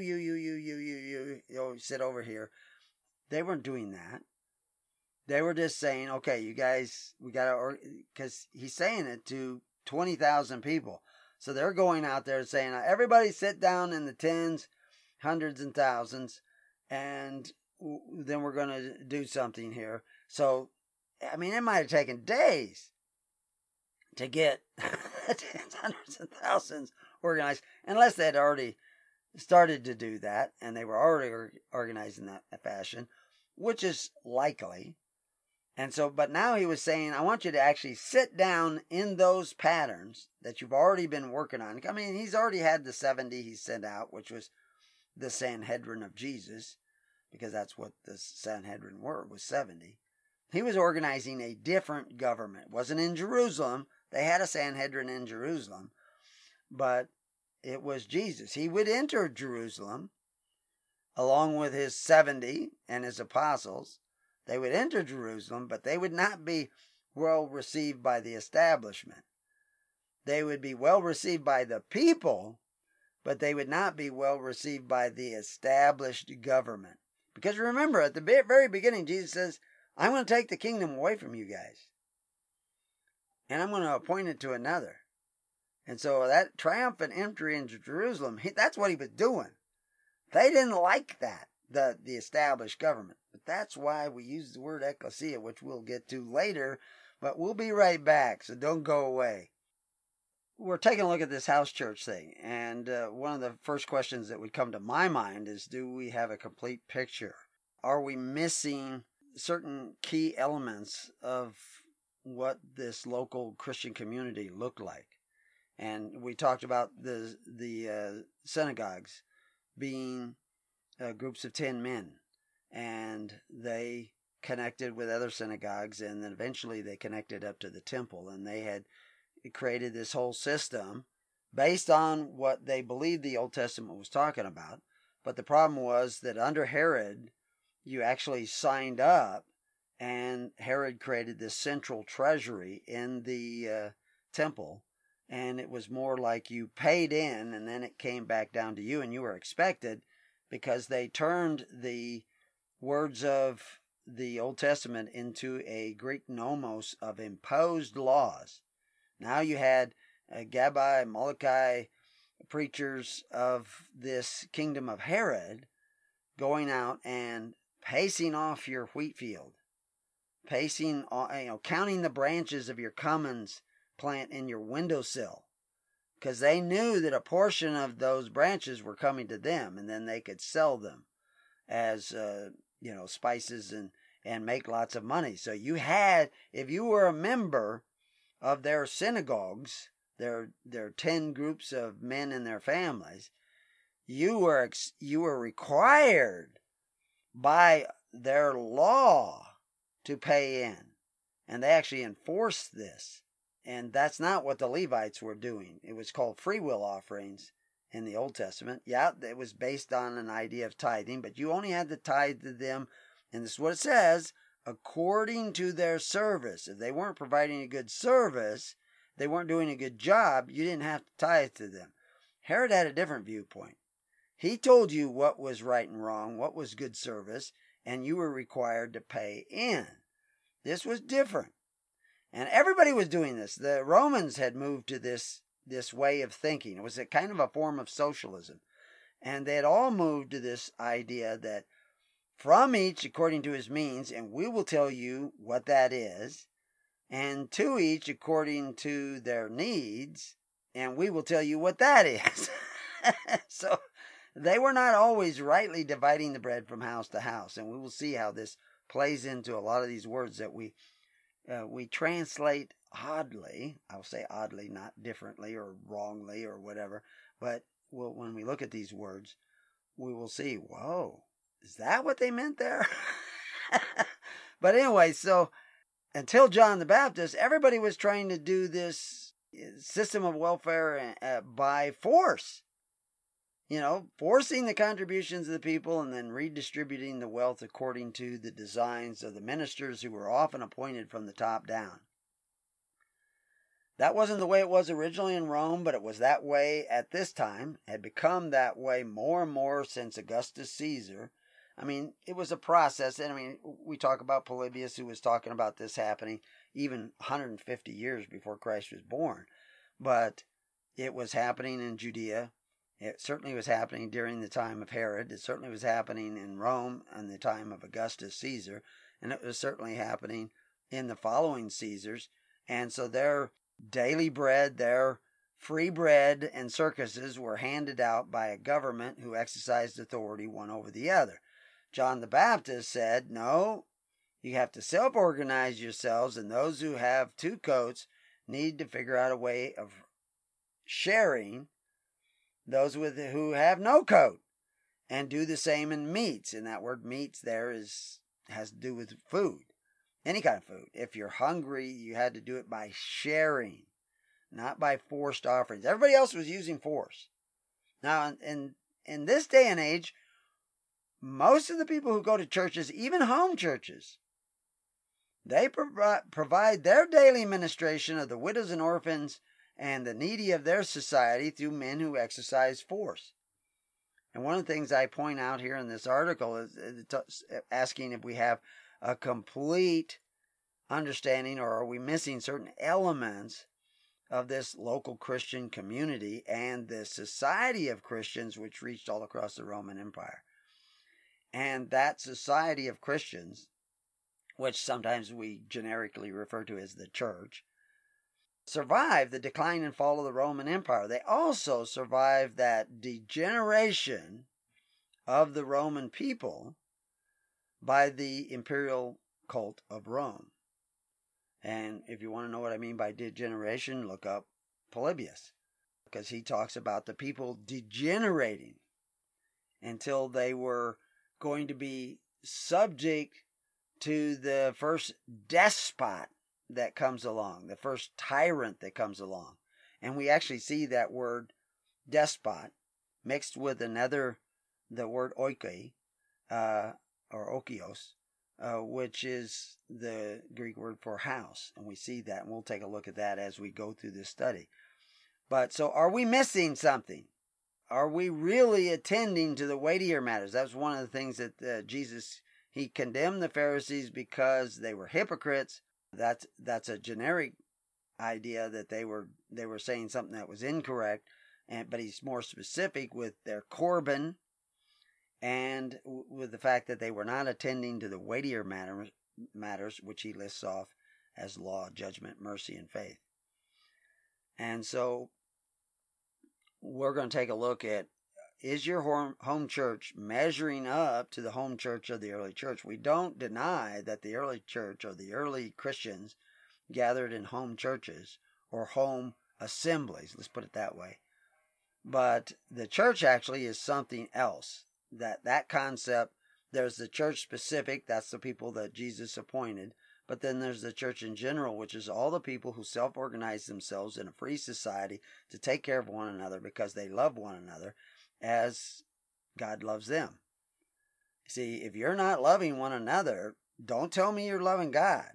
[SPEAKER 2] You sit over here. They weren't doing that. They were just saying, okay, you guys, we got to, because he's saying it to 20,000 people. So they're going out there saying, everybody sit down in the tens, hundreds, and thousands, and then we're going to do something here. So, I mean, it might have taken days to get tens, hundreds, and thousands organized, unless they had already started to do that, and they were already organized in that fashion, which is likely. And so, but now he was saying, I want you to actually sit down in those patterns that you've already been working on. I mean, he's already had the 70 he sent out, which was the Sanhedrin of Jesus, because that's what the Sanhedrin was 70. He was organizing a different government. It wasn't in Jerusalem. They had a Sanhedrin in Jerusalem, but it was Jesus. He would enter Jerusalem along with his 70 and his apostles. They would enter Jerusalem, but they would not be well received by the establishment. They would be well received by the people, but they would not be well received by the established government. Because remember, at the very beginning, Jesus says, I'm going to take the kingdom away from you guys, and I'm going to appoint it to another. And so that triumphant entry into Jerusalem, that's what he was doing. They didn't like that, the established government. But that's why we use the word ecclesia, which we'll get to later. But we'll be right back, so don't go away. We're taking a look at this house church thing. And one of the first questions that would come to my mind is, do we have a complete picture? Are we missing certain key elements of what this local Christian community looked like? And we talked about the synagogues being groups of 10 men, and they connected with other synagogues, and then eventually they connected up to the temple, and they had created this whole system based on what they believed the Old Testament was talking about. But the problem was that under Herod, you actually signed up, and Herod created this central treasury in the temple. And it was more like you paid in and then it came back down to you, and you were expected, because they turned the words of the Old Testament into a Greek nomos of imposed laws. Now you had Gabbai, Molokai, preachers of this kingdom of Herod going out and pacing off your wheat field, counting the branches of your cummins plant in your windowsill, because they knew that a portion of those branches were coming to them, and then they could sell them as spices and make lots of money. So you had, if you were a member of their synagogues, their 10 groups of men and their families, you were required by their law to pay in, and they actually enforced this. And that's not what the Levites were doing. It was called free will offerings in the Old Testament. Yeah, it was based on an idea of tithing, but you only had to tithe to them, and this is what it says, according to their service. If they weren't providing a good service, they weren't doing a good job, you didn't have to tithe to them. Herod had a different viewpoint. He told you what was right and wrong, what was good service, and you were required to pay in. This was different. And everybody was doing this. The Romans had moved to this way of thinking. It was a kind of a form of socialism. And they had all moved to this idea that from each according to his means, and we will tell you what that is, and to each according to their needs, and we will tell you what that is. So they were not always rightly dividing the bread from house to house. And we will see how this plays into a lot of these words that we translate oddly. I'll say oddly, not differently or wrongly or whatever. But when we look at these words, we will see, whoa, is that what they meant there? But anyway, so until John the Baptist, everybody was trying to do this system of welfare by force. Forcing the contributions of the people and then redistributing the wealth according to the designs of the ministers who were often appointed from the top down. That wasn't the way it was originally in Rome, but it was that way at this time. It had become that way more and more since Augustus Caesar. I mean, it was a process. And I mean, we talk about Polybius, who was talking about this happening even 150 years before Christ was born. But it was happening in Judea. It certainly was happening during the time of Herod. It certainly was happening in Rome in the time of Augustus Caesar. And it was certainly happening in the following Caesars. And so their daily bread, their free bread and circuses were handed out by a government who exercised authority one over the other. John the Baptist said, no, you have to self-organize yourselves, and those who have 2 coats need to figure out a way of sharing those who have no coat, and do the same in meats. And that word meats there has to do with food, any kind of food. If you're hungry, you had to do it by sharing, not by forced offerings. Everybody else was using force. Now, in this day and age, most of the people who go to churches, even home churches, they provide their daily ministration of the widows and orphans and the needy of their society through men who exercise force. And one of the things I point out here in this article is asking if we have a complete understanding, or are we missing certain elements of this local Christian community and the society of Christians which reached all across the Roman Empire. And that society of Christians, which sometimes we generically refer to as the church, survived the decline and fall of the Roman Empire. They also survived that degeneration of the Roman people by the imperial cult of Rome. And if you want to know what I mean by degeneration, look up Polybius, because he talks about the people degenerating until they were going to be subject to the first despot that comes along, the first tyrant that comes along. And we actually see that word despot mixed with the word oike, or okios, which is the Greek word for house. And we see that, and we'll take a look at that as we go through this study. But so are we missing something? Are we really attending to the weightier matters? That was one of the things that Jesus, he condemned the Pharisees because they were hypocrites. That's a generic idea that they were saying something that was incorrect. but he's more specific with their Corban and with the fact that they were not attending to the weightier matters which he lists off as law, judgment, mercy, and faith. And so we're going to take a look at, is your home church measuring up to the home church of the early church? We don't deny that the early church or the early Christians gathered in home churches or home assemblies, let's put it that way. But the church actually is something else. That concept, there's the church specific, that's the people that Jesus appointed. But then there's the church in general, which is all the people who self-organize themselves in a free society to take care of one another because they love one another as God loves them. See, if you're not loving one another, don't tell me you're loving God,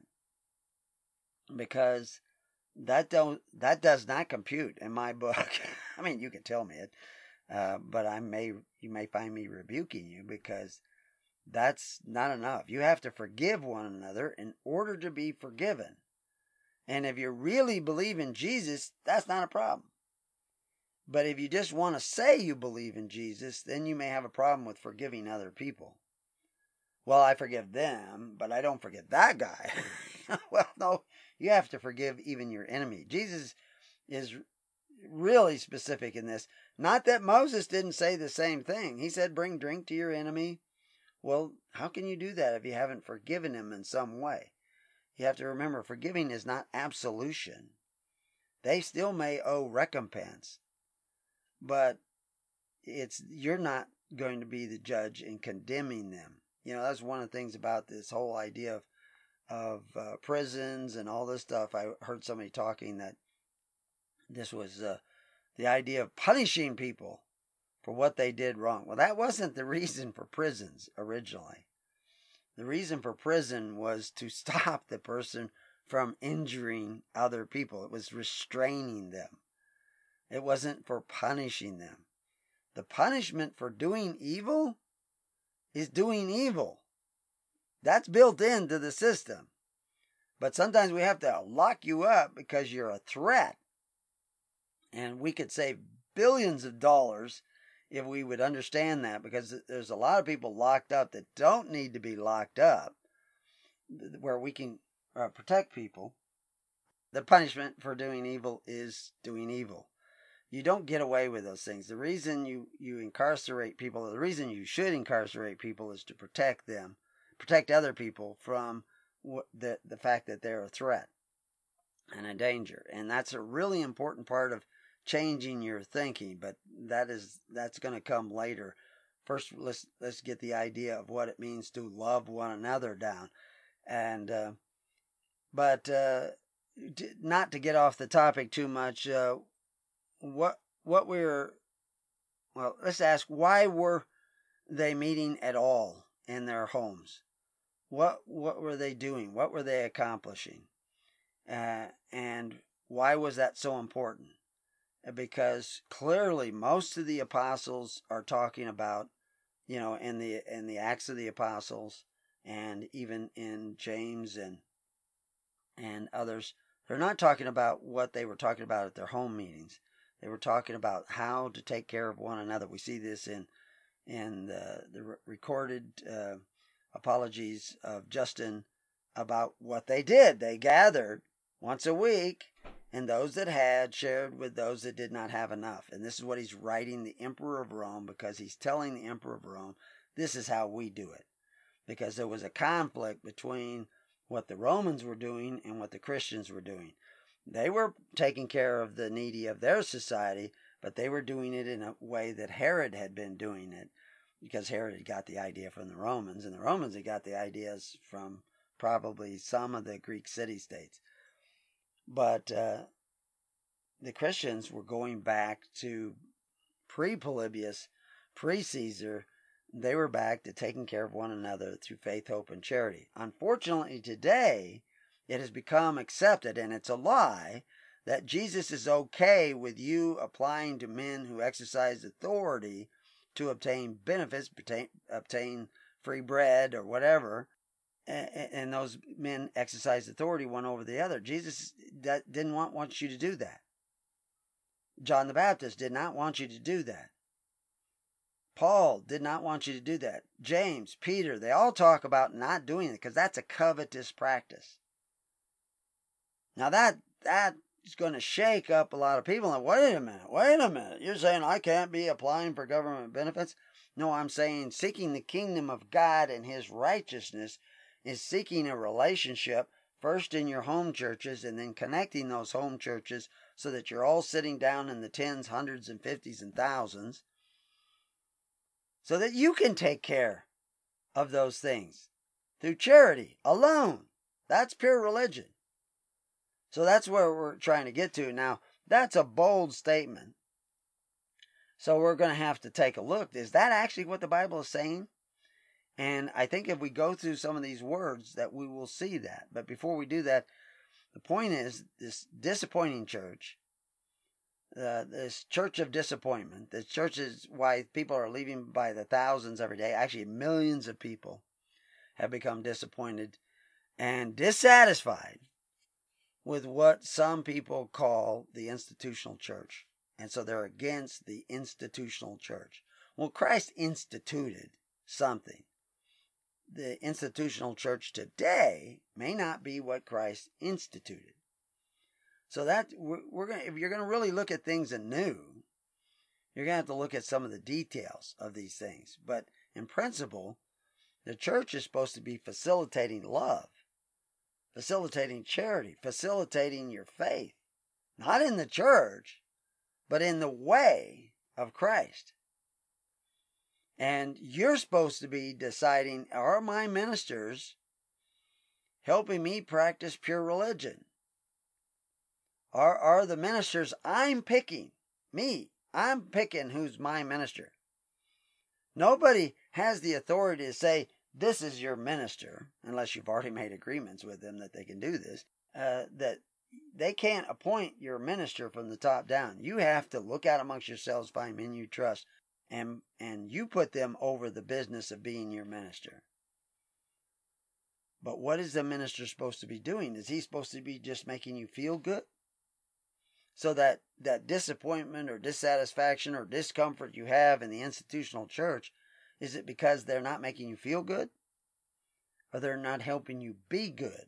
[SPEAKER 2] because that does not compute in my book. I mean, you can tell me it, but you may find me rebuking you, because that's not enough. You have to forgive one another in order to be forgiven. And if you really believe in Jesus, that's not a problem. But if you just want to say you believe in Jesus, then you may have a problem with forgiving other people. Well, I forgive them, but I don't forgive that guy. Well, no, you have to forgive even your enemy. Jesus is really specific in this. Not that Moses didn't say the same thing. He said, bring drink to your enemy. Well, how can you do that if you haven't forgiven him in some way? You have to remember, forgiving is not absolution. They still may owe recompense, but you're not going to be the judge in condemning them. You know, that's one of the things about this whole idea of prisons and all this stuff. I heard somebody talking that this was the idea of punishing people for what they did wrong. Well, that wasn't the reason for prisons originally. The reason for prison was to stop the person from injuring other people. It was restraining them. It wasn't for punishing them. The punishment for doing evil is doing evil. That's built into the system. But sometimes we have to lock you up because you're a threat. And we could save billions of dollars if we would understand that, because there's a lot of people locked up that don't need to be locked up, where we can protect people. The punishment for doing evil is doing evil. You don't get away with those things. The reason you incarcerate people, the reason you should incarcerate people, is to protect them, protect other people from the fact that they're a threat and a danger. And that's a really important part of changing your thinking, but that's going to come later. First, let's get the idea of what it means to love one another down. And but not to get off the topic too much, let's ask, why were they meeting at all in their homes? What were they doing? What were they accomplishing? And why was that so important? Because clearly most of the apostles are talking about, you know, in the Acts of the Apostles, and even in James and others, they're not talking about what they were talking about at their home meetings. They were talking about how to take care of one another. We see this in the recorded apologies of Justin about what they did. They gathered once a week, and those that had shared with those that did not have enough. And this is what he's writing the Emperor of Rome, because he's telling the Emperor of Rome, this is how we do it. Because there was a conflict between what the Romans were doing and what the Christians were doing. They were taking care of the needy of their society, but they were doing it in a way that Herod had been doing it, because Herod had got the idea from the Romans, and the Romans had got the ideas from probably some of the Greek city-states. But the Christians were going back to pre-Polybius, pre-Caesar. They were back to taking care of one another through faith, hope, and charity. Unfortunately, today, it has become accepted, and it's a lie, that Jesus is okay with you applying to men who exercise authority to obtain benefits, obtain free bread or whatever, and those men exercise authority one over the other. Jesus didn't want you to do that. John the Baptist did not want you to do that. Paul did not want you to do that. James, Peter, they all talk about not doing it because that's a covetous practice. Now that is going to shake up a lot of people. Like, wait a minute. You're saying I can't be applying for government benefits? No, I'm saying seeking the kingdom of God and his righteousness is seeking a relationship first in your home churches and then connecting those home churches so that you're all sitting down in the tens, hundreds, and fifties and thousands so that you can take care of those things through charity alone. That's pure religion. So that's where we're trying to get to. Now, that's a bold statement. So we're going to have to take a look. Is that actually what the Bible is saying? And I think if we go through some of these words that we will see that. But before we do that, the point is this disappointing church, this church of disappointment, the church is why people are leaving by the thousands every day. Actually, millions of people have become disappointed and dissatisfied with what some people call the institutional church. And so they're against the institutional church. Well, Christ instituted something. The institutional church today may not be what Christ instituted. So that if you're going to really look at things anew, you're going to have to look at some of the details of these things. But in principle, the church is supposed to be facilitating love, facilitating charity, facilitating your faith. Not in the church, but in the way of Christ. And you're supposed to be deciding, are my ministers helping me practice pure religion? Are the ministers I'm picking, I'm picking who's my minister. Nobody has the authority to say, this is your minister, unless you've already made agreements with them that they can do this, that they can't appoint your minister from the top down. You have to look out amongst yourselves, find men you trust, and you put them over the business of being your minister. But what is the minister supposed to be doing? Is he supposed to be just making you feel good? So that disappointment or dissatisfaction or discomfort you have in the institutional church, is it because they're not making you feel good? Or they're not helping you be good?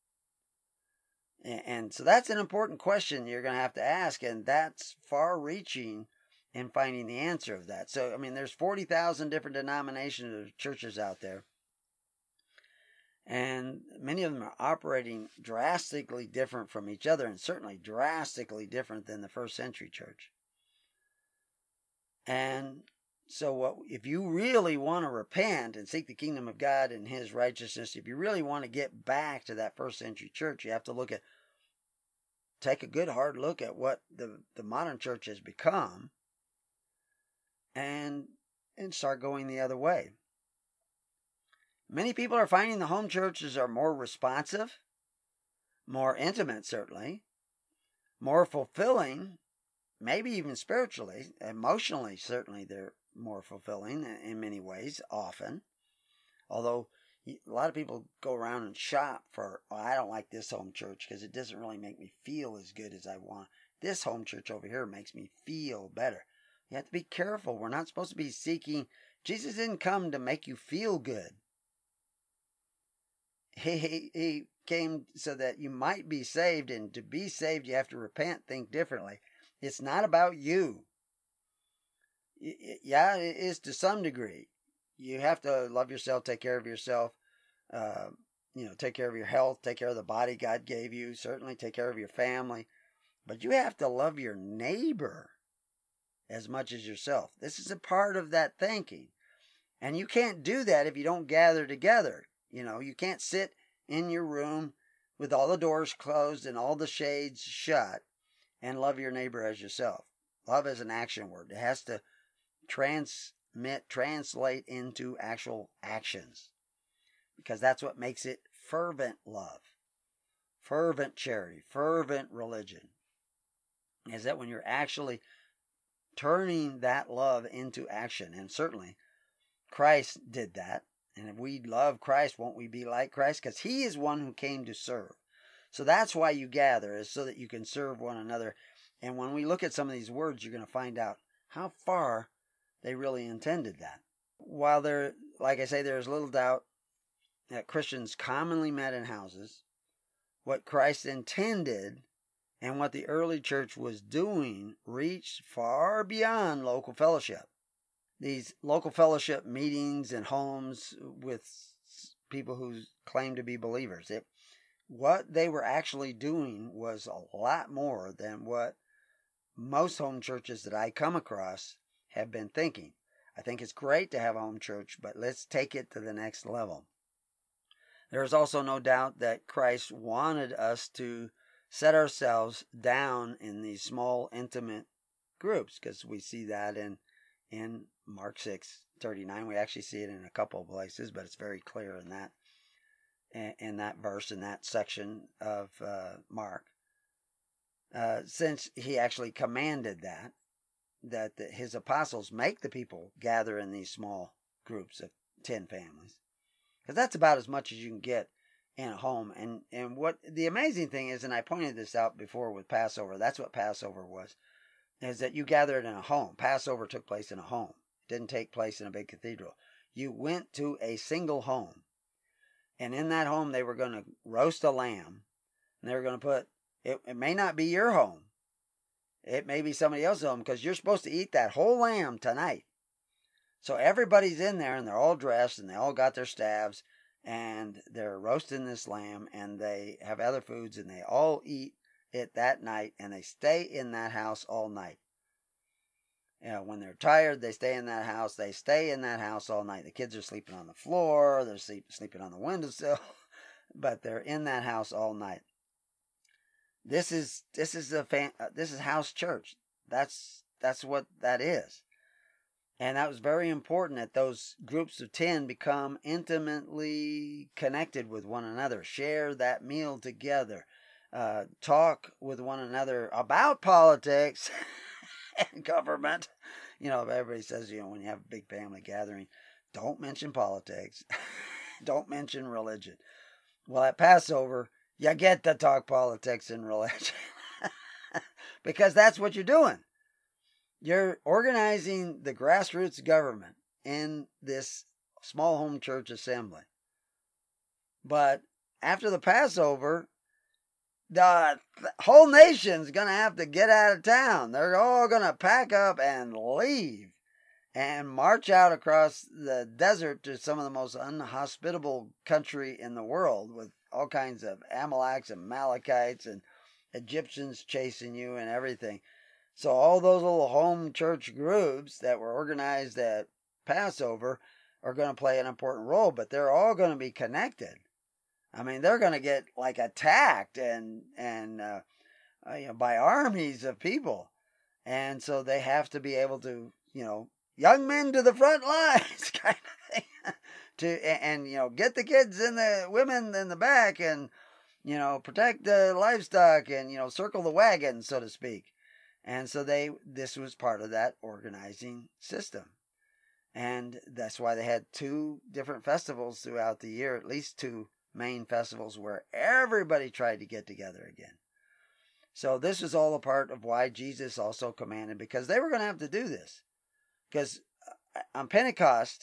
[SPEAKER 2] And so that's an important question you're going to have to ask, and that's far-reaching in finding the answer of that. So, I mean, there's 40,000 different denominations of churches out there, and many of them are operating drastically different from each other, and certainly drastically different than the first century church. And so if you really want to repent and seek the kingdom of God and his righteousness, if you really want to get back to that first century church, you have to take a good hard look at what the modern church has become and start going the other way. Many people are finding the home churches are more responsive, more intimate certainly, more fulfilling, maybe even spiritually, emotionally certainly they're more fulfilling in many ways, often. Although a lot of people go around and shop for, I don't like this home church because it doesn't really make me feel as good as I want. This home church over here makes me feel better. You have to be careful. We're not supposed to be seeking. Jesus didn't come to make you feel good. He came so that you might be saved, and to be saved you have to repent, think differently. It's not about you. Yeah, it is to some degree. You have to love yourself, take care of yourself, take care of your health, take care of the body God gave you, certainly take care of your family. But you have to love your neighbor as much as yourself. This is a part of that thinking. And you can't do that if you don't gather together. You can't sit in your room with all the doors closed and all the shades shut and love your neighbor as yourself. Love is an action word. It has to translate into actual actions, because that's what makes it fervent love, fervent charity, fervent religion, is that when you're actually turning that love into action. And certainly Christ did that. And if we love Christ, won't we be like Christ? Because he is one who came to serve. So that's why you gather, is so that you can serve one another And when we look at some of these words, you're going to find out how far they really intended that. While there, like I say, there's little doubt that Christians commonly met in houses, what Christ intended and what the early church was doing reached far beyond local fellowship. These local fellowship meetings and homes with people who claim to be believers, what they were actually doing was a lot more than what most home churches that I come across have been thinking. I think it's great to have a home church, but let's take it to the next level. There is also no doubt that Christ wanted us to set ourselves down in these small, intimate groups, because we see that in Mark 6:39. We actually see it in a couple of places, but it's very clear in that verse, in that section of Mark. Since he actually commanded that his apostles make the people gather in these small groups of 10 families. Because that's about as much as you can get in a home. And what the amazing thing is, and I pointed this out before with Passover, that's what Passover was, is that you gathered in a home. Passover took place in a home. It didn't take place in a big cathedral. You went to a single home. And in that home, they were going to roast a lamb. And they were going to put, it may not be your home. It may be somebody else's home, because you're supposed to eat that whole lamb tonight. So everybody's in there, and they're all dressed, and they all got their staves, and they're roasting this lamb, and they have other foods, and they all eat it that night, and they stay in that house all night. When they're tired, they stay in that house. They stay in that house all night. The kids are sleeping on the floor. They're sleeping on the windowsill, but they're in that house all night. This is house church. That's what that is. And that was very important that those groups of 10 become intimately connected with one another, share that meal together, talk with one another about politics and government. Everybody says, when you have a big family gathering, don't mention politics, don't mention religion. Well, at Passover, you get to talk politics and religion because that's what you're doing. You're organizing the grassroots government in this small home church assembly. But after the Passover, the whole nation's going to have to get out of town. They're all going to pack up and leave and march out across the desert to some of the most unhospitable country in the world, with all kinds of Amalekites and Amalekites and Egyptians chasing you and everything. So all those little home church groups that were organized at Passover are going to play an important role, but they're all going to be connected. I mean, they're going to get attacked and by armies of people, and so they have to be able to, young men to the front lines kind of thing, and get the kids and the women in the back, and protect the livestock, and circle the wagon, so to speak. And so this was part of that organizing system. And that's why they had 2 different festivals throughout the year, at least 2 main festivals where everybody tried to get together again. So this is all a part of why Jesus also commanded, because they were going to have to do this. Because on Pentecost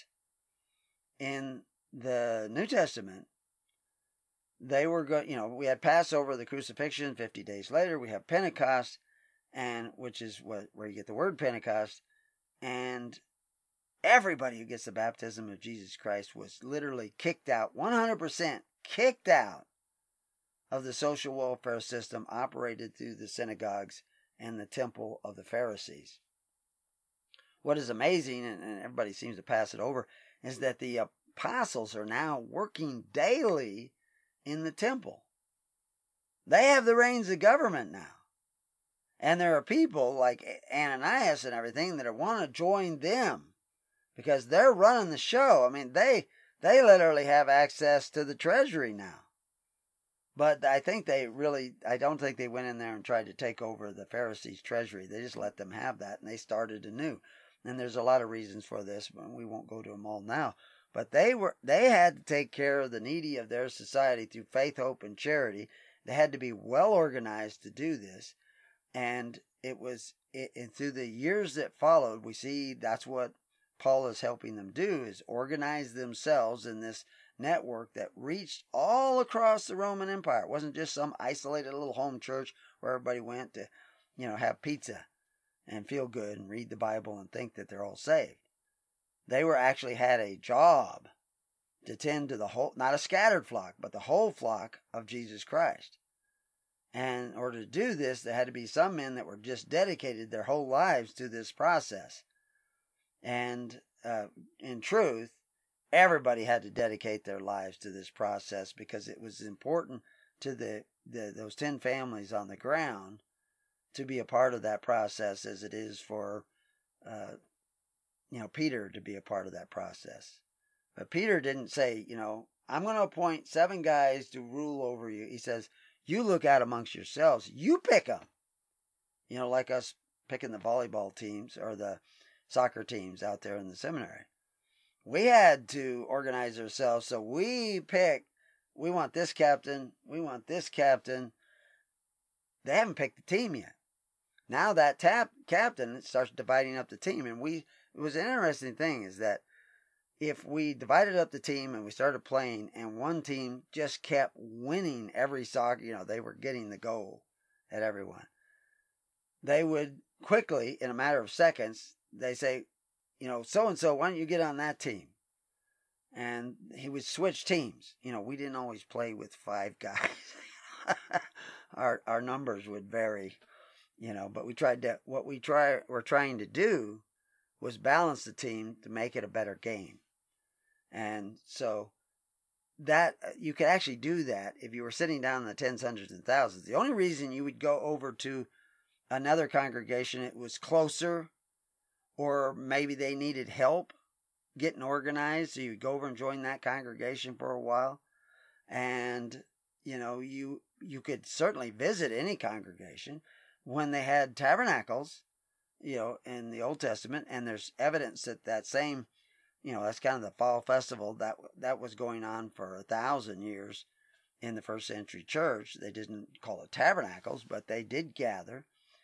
[SPEAKER 2] in the New Testament, they were going, we had Passover, the crucifixion, 50 days later, we have Pentecost, and which is where you get the word Pentecost, and everybody who gets the baptism of Jesus Christ was literally kicked out, 100% kicked out of the social welfare system operated through the synagogues and the temple of the Pharisees. What is amazing, and everybody seems to pass it over, is that the apostles are now working daily in the temple. They have the reins of government now. And there are people like Ananias and everything that want to join them because they're running the show. I mean, they literally have access to the treasury now. But I don't think they went in there and tried to take over the Pharisees' treasury. They just let them have that, and they started anew. And there's a lot of reasons for this, but we won't go to them all now. But they had to take care of the needy of their society through faith, hope, and charity. They had to be well organized to do this. And and through the years that followed, we see that's what Paul is helping them do, is organize themselves in this network that reached all across the Roman Empire. It wasn't just some isolated little home church where everybody went to, have pizza and feel good and read the Bible and think that they're all saved. They were actually had a job to tend to the whole, not a scattered flock, but the whole flock of Jesus Christ. And in order to do this, there had to be some men that were just dedicated their whole lives to this process. And in truth, everybody had to dedicate their lives to this process because it was important to those 10 families on the ground to be a part of that process, as it is for Peter to be a part of that process. But Peter didn't say, I'm going to appoint 7 guys to rule over you. He says, you look out amongst yourselves. You pick them. Like us picking the volleyball teams or the soccer teams out there in the seminary. We had to organize ourselves, so we want this captain, we want this captain. They haven't picked the team yet. Now that captain starts dividing up the team, and it was an interesting thing is that if we divided up the team and we started playing and one team just kept winning every soccer, they were getting the goal at everyone, they would quickly, in a matter of seconds, they say, so-and-so, why don't you get on that team? And he would switch teams. We didn't always play with 5 guys. Our numbers would vary, but we're trying to do was balance the team to make it a better game. And so that you could actually do that if you were sitting down in the tens, hundreds, and thousands. The only reason you would go over to another congregation, it was closer, or maybe they needed help getting organized, so you would go over and join that congregation for a while. And you could certainly visit any congregation when they had tabernacles, in the Old Testament, and there's evidence that same, that's kind of the fall festival that was going on for 1,000 years in the first century church. They didn't call it tabernacles, but they did gather.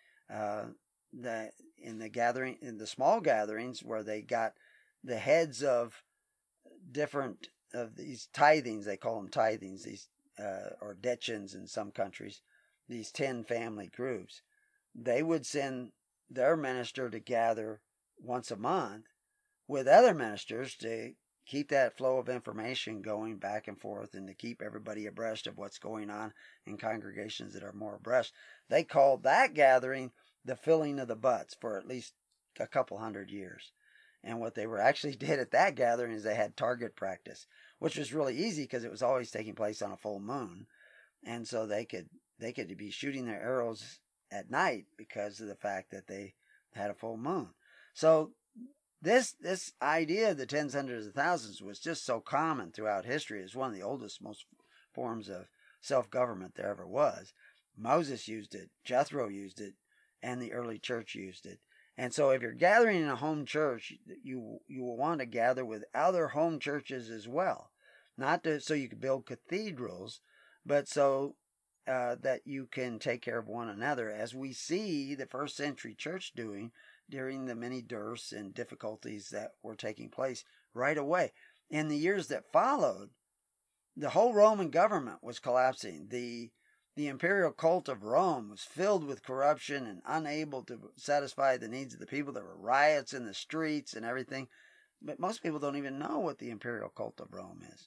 [SPEAKER 2] In the small gatherings where they got the heads of different of these tithings, they call them tithings, these or detchins in some countries, these 10 family groups, they would send their minister to gather once a month with other ministers to keep that flow of information going back and forth and to keep everybody abreast of what's going on in congregations that are more abreast. They called that gathering the filling of the butts for at least a couple hundred years. And what they were actually did at that gathering is they had target practice, which was really easy because it was always taking place on a full moon. And so they could be shooting their arrows at night because of the fact that they had a full moon. So this idea of the tens, hundreds, and thousands was just so common throughout history. It's one of the oldest, most forms of self-government there ever was. Moses used it, Jethro used it, and the early church used it. And so if you're gathering in a home church, you will want to gather with other home churches as well. Not so you can build cathedrals, but so that you can take care of one another, as we see the first century church doing during the many dearths and difficulties that were taking place right away. In the years that followed, the whole Roman government was collapsing. The imperial cult of Rome was filled with corruption and unable to satisfy the needs of the people. There were riots in the streets and everything. But most people don't even know what the imperial cult of Rome is.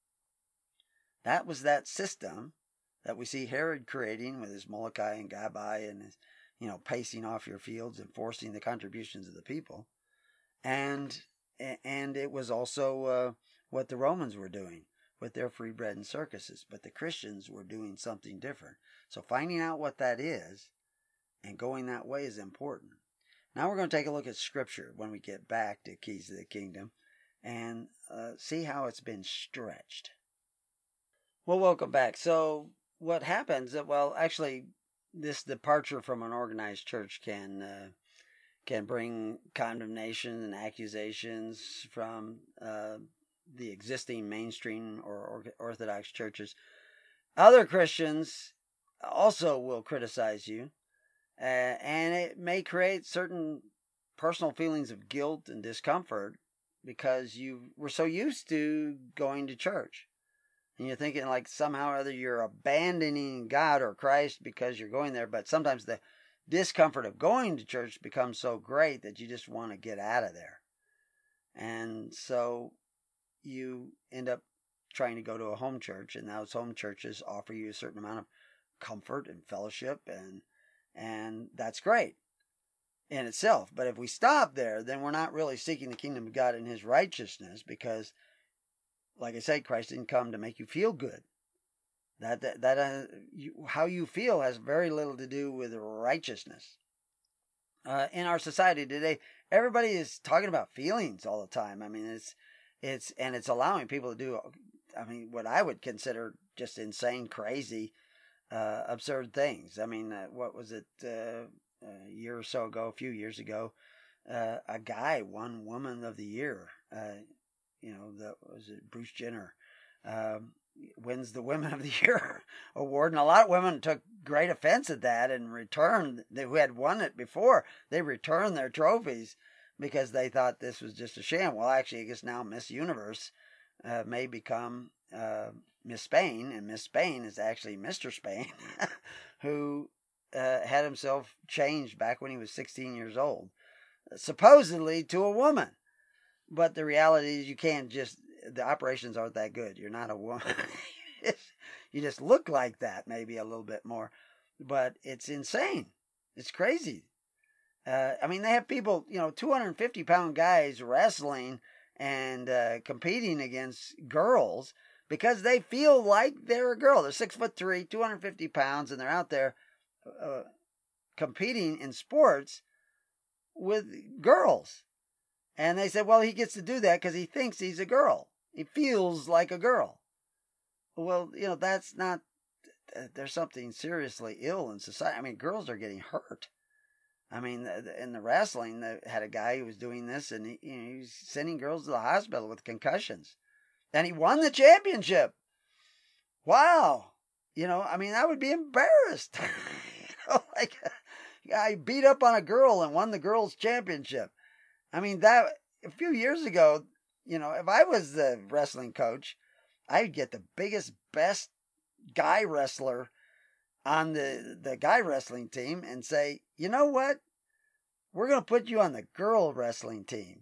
[SPEAKER 2] That was that system that we see Herod creating with his Molokai and Gabai and his, pacing off your fields and forcing the contributions of the people. And it was also what the Romans were doing with their free bread and circuses. But the Christians were doing something different. So finding out what that is and going that way is important. Now we're going to take a look at Scripture when we get back to Keys of the Kingdom and see how it's been stretched. Well, welcome back. So what happens, actually, this departure from an organized church can bring condemnation and accusations from the existing mainstream or Orthodox churches. Other Christians also will criticize you And it may create certain personal feelings of guilt and discomfort because you were so used to going to church. And you're thinking like somehow or other you're abandoning God or Christ because you're going there. But sometimes the discomfort of going to church becomes so great that you just want to get out of there. And so you end up trying to go to a home church, and those home churches offer you a certain amount of comfort and fellowship, and that's great in itself. But if we stop there, then we're not really seeking the kingdom of God and his righteousness, because like I said, Christ didn't come to make you feel good. How you feel has very little to do with righteousness. In our society today, everybody is talking about feelings all the time. I mean, it's allowing people to do, I mean, what I would consider just insane, crazy, absurd things. I mean, what was it, a year or so ago, a few years ago, a guy won Woman of the Year. Was it Bruce Jenner, wins the Women of the Year award, and a lot of women took great offense at that and returned, who had won it before, they returned their trophies because they thought this was just a sham. Well, actually, I guess now Miss Universe may become Miss Spain, and Miss Spain is actually Mr. Spain, who had himself changed back when he was 16 years old, supposedly to a woman. But the reality is the operations aren't that good. You're not a woman. You just look like that, maybe a little bit more. But it's insane. It's crazy. I mean, they have people, 250-pound guys wrestling and competing against girls because they feel like they're a girl. They're 6'3", 250 pounds, and they're out there competing in sports with girls. And they said, well, he gets to do that because he thinks he's a girl. He feels like a girl. Well, that's not, there's something seriously ill in society. I mean, girls are getting hurt. I mean, in the wrestling, they had a guy who was doing this, and he was sending girls to the hospital with concussions. And he won the championship. Wow. I mean, I would be embarrassed. Like a guy beat up on a girl and won the girls' championship. I mean, that a few years ago, if I was the wrestling coach, I'd get the biggest, best guy wrestler on the guy wrestling team and say, you know what? We're going to put you on the girl wrestling team.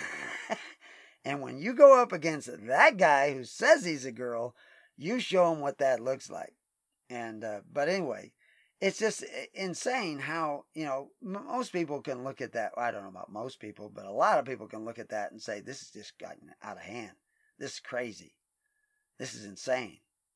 [SPEAKER 2] And when you go up against that guy who says he's a girl, you show him what that looks like. And, but anyway, it's just insane how, most people can look at that. Well, I don't know about most people, but a lot of people can look at that and say, this has just gotten out of hand. This is crazy. This is insane.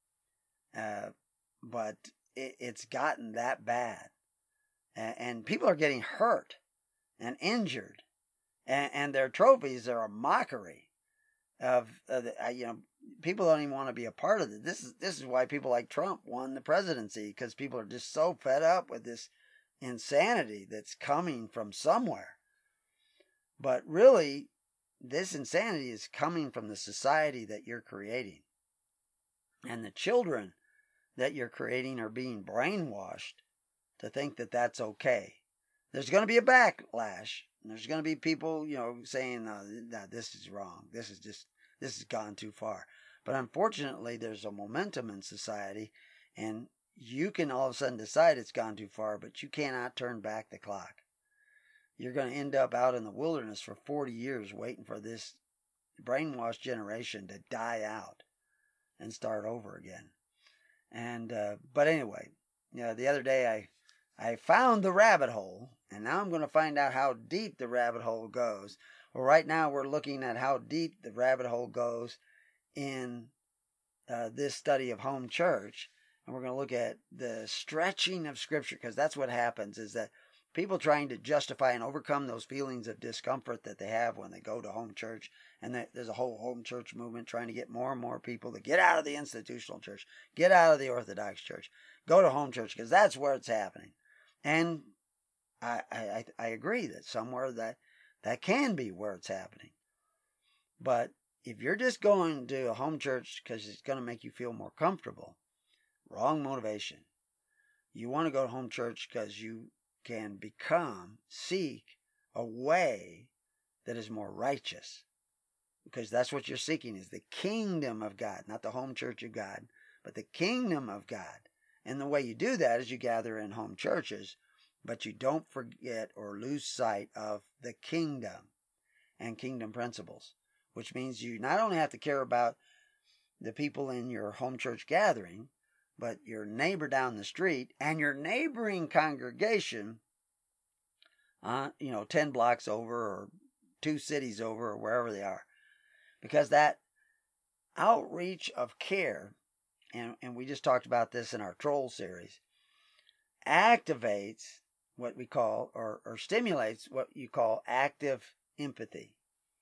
[SPEAKER 2] But it's gotten that bad. And people are getting hurt and injured. And their trophies are a mockery of people don't even want to be a part of it. This is why people like Trump won the presidency, because people are just so fed up with this insanity that's coming from somewhere. But really, this insanity is coming from the society that you're creating. And the children that you're creating are being brainwashed to think that that's okay. There's going to be a backlash. And there's going to be people, saying, no, this is wrong. This has gone too far. But unfortunately, there's a momentum in society, and you can all of a sudden decide it's gone too far, but you cannot turn back the clock. You're going to end up out in the wilderness for 40 years waiting for this brainwashed generation to die out and start over again. And but anyway, the other day I found the rabbit hole, and now I'm going to find out how deep the rabbit hole goes. Well, right now we're looking at how deep the rabbit hole goes in this study of home church, and we're going to look at the stretching of Scripture, because that's what happens, is that people trying to justify and overcome those feelings of discomfort that they have when they go to home church, and there's a whole home church movement trying to get more and more people to get out of the institutional church, get out of the Orthodox church, go to home church, because that's where it's happening. And I agree that somewhere that can be where it's happening. But if you're just going to a home church because it's going to make you feel more comfortable, wrong motivation. You want to go to home church because you can seek a way that is more righteous. Because that's what you're seeking, is the kingdom of God, not the home church of God, but the kingdom of God. And the way you do that is you gather in home churches, but you don't forget or lose sight of the kingdom and kingdom principles, which means you not only have to care about the people in your home church gathering, but your neighbor down the street and your neighboring congregation, 10 blocks over or 2 cities over or wherever they are. Because that outreach of care, and we just talked about this in our troll series, activates what we call, or stimulates what you call active empathy.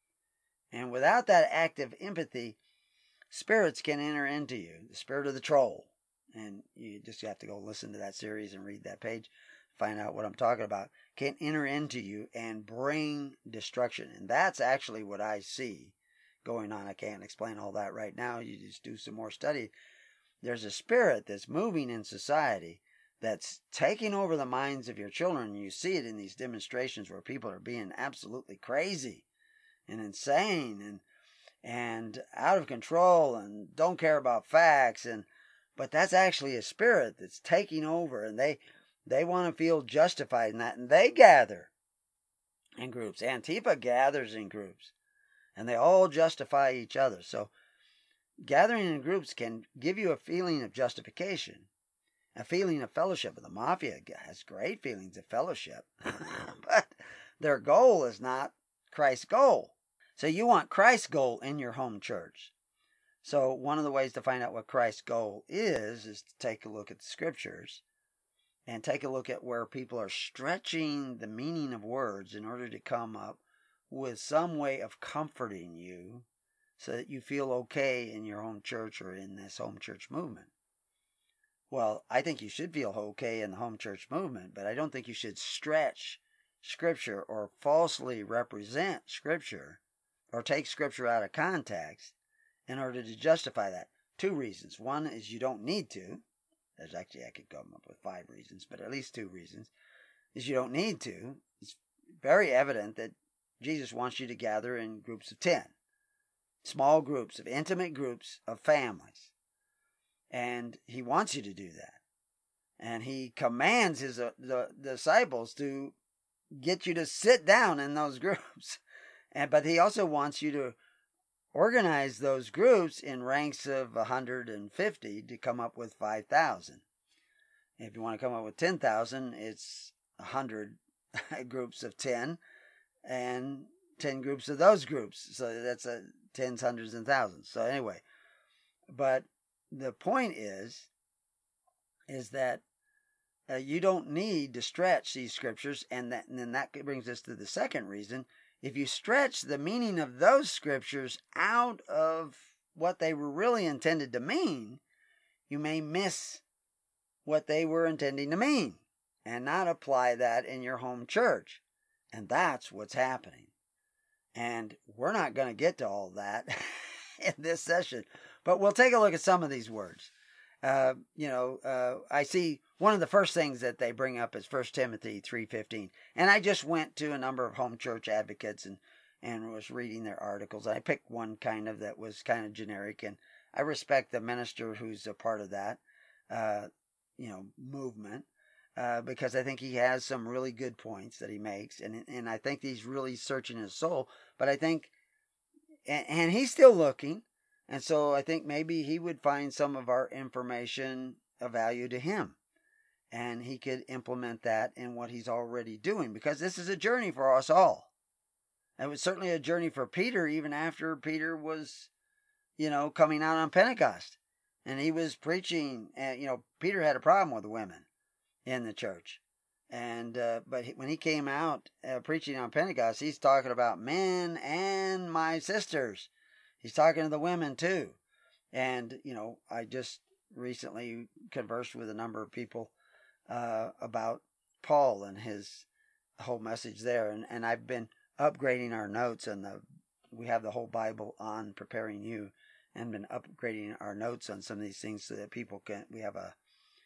[SPEAKER 2] And without that active empathy, spirits can enter into you, the spirit of the troll. And you just have to go listen to that series and read that page, find out what I'm talking about, can enter into you and bring destruction. And that's actually what I see going on. I can't explain all that right now. You just do some more study. There's a spirit that's moving in society that's taking over the minds of your children. You see it in these demonstrations where people are being absolutely crazy and insane and out of control and don't care about facts. But that's actually a spirit that's taking over, and they want to feel justified in that, and they gather in groups. Antifa gathers in groups, and they all justify each other. So gathering in groups can give you a feeling of justification, a feeling of fellowship. The mafia has great feelings of fellowship, but their goal is not Christ's goal. So you want Christ's goal in your home church. So one of the ways to find out what Christ's goal is to take a look at the scriptures and take a look at where people are stretching the meaning of words in order to come up with some way of comforting you so that you feel okay in your home church or in this home church movement. Well, I think you should feel okay in the home church movement, but I don't think you should stretch Scripture or falsely represent Scripture or take Scripture out of context in order to justify that. 2 reasons. One is you don't need to. There's actually, I could come up with 5 reasons, but at least 2 reasons. Is you don't need to. It's very evident that Jesus wants you to gather in groups of 10. Small groups, of intimate groups of families. And he wants you to do that. And he commands the disciples to get you to sit down in those groups. But he also wants you to organize those groups in ranks of 150 to come up with 5,000. If you want to come up with 10,000, it's 100 groups of 10 and 10 groups of those groups. So that's tens, hundreds, and thousands. So anyway, but the point is that you don't need to stretch these scriptures, and then that brings us to the second reason. If you stretch the meaning of those scriptures out of what they were really intended to mean, you may miss what they were intending to mean and not apply that in your home church. And that's what's happening. And we're not going to get to all that in this session, but we'll take a look at some of these words. I see one of the first things that they bring up is 1 Timothy 3:15. And I just went to a number of home church advocates and was reading their articles. I picked one kind of that was kind of generic, and I respect the minister who's a part of that, movement, because I think he has some really good points that he makes, and I think he's really searching his soul. But I think, and he's still looking. And so I think maybe he would find some of our information of value to him. And he could implement that in what he's already doing. Because this is a journey for us all. It was certainly a journey for Peter, even after Peter was, coming out on Pentecost. And he was preaching. Peter had a problem with women in the church. But when he came out preaching on Pentecost, he's talking about men and my sisters. He's talking to the women too. And, I just recently conversed with a number of people about Paul and his whole message there. And I've been upgrading our notes, and we have the whole Bible on Preparing You, and been upgrading our notes on some of these things so that we have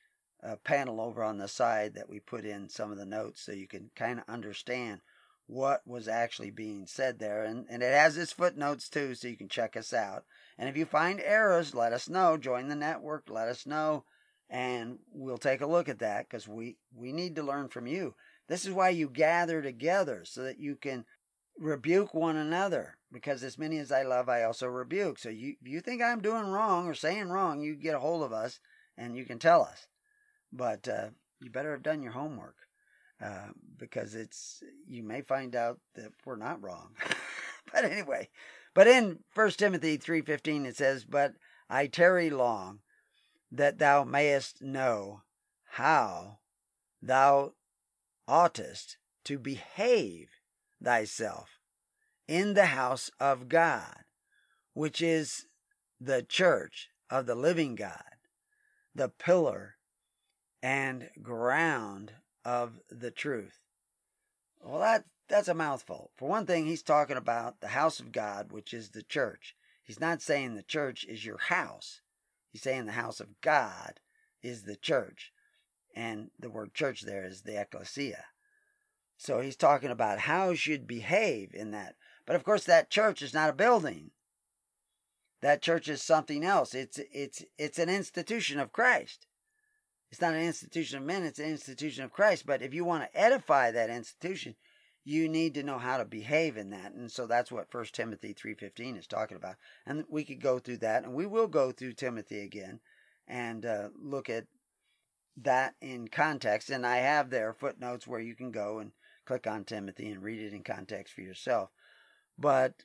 [SPEAKER 2] a panel over on the side that we put in some of the notes so you can kind of understand what was actually being said there. And it has its footnotes too, so you can check us out. And if you find errors, let us know. Join the network, let us know, and we'll take a look at that, because we need to learn from you. This is why you gather together, so that you can rebuke one another, because as many as I love, I also rebuke. So you think I'm doing wrong or saying wrong, you get a hold of us and you can tell us. But you better have done your homework, because you may find out that we're not wrong. But anyway, but in 1 Timothy 3:15 it says, "But I tarry long, that thou mayest know how thou oughtest to behave thyself in the house of God, which is the church of the living God, the pillar and ground of the truth." Well, that's a mouthful. For one thing, he's talking about the house of God, which is the church. He's not saying the church is your house. He's saying the house of God is the church. And the word church there is the ecclesia. So he's talking about how you should behave in that. But of course, that church is not a building. That church is something else. It's an institution of Christ. It's not an institution of men, it's an institution of Christ. But if you want to edify that institution, you need to know how to behave in that. And so that's what 1 Timothy 3:15 is talking about. And we could go through that, and we will go through Timothy again and look at that in context. And I have there footnotes where you can go and click on Timothy and read it in context for yourself. But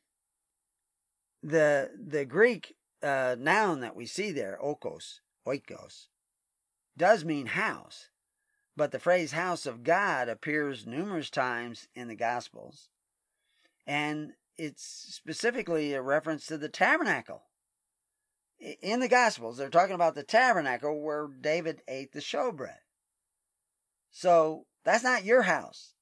[SPEAKER 2] the Greek noun that we see there, oikos, does mean house. But the phrase house of God appears numerous times in the Gospels. And it's specifically a reference to the tabernacle. In the Gospels, they're talking about the tabernacle where David ate the showbread. So that's not your house.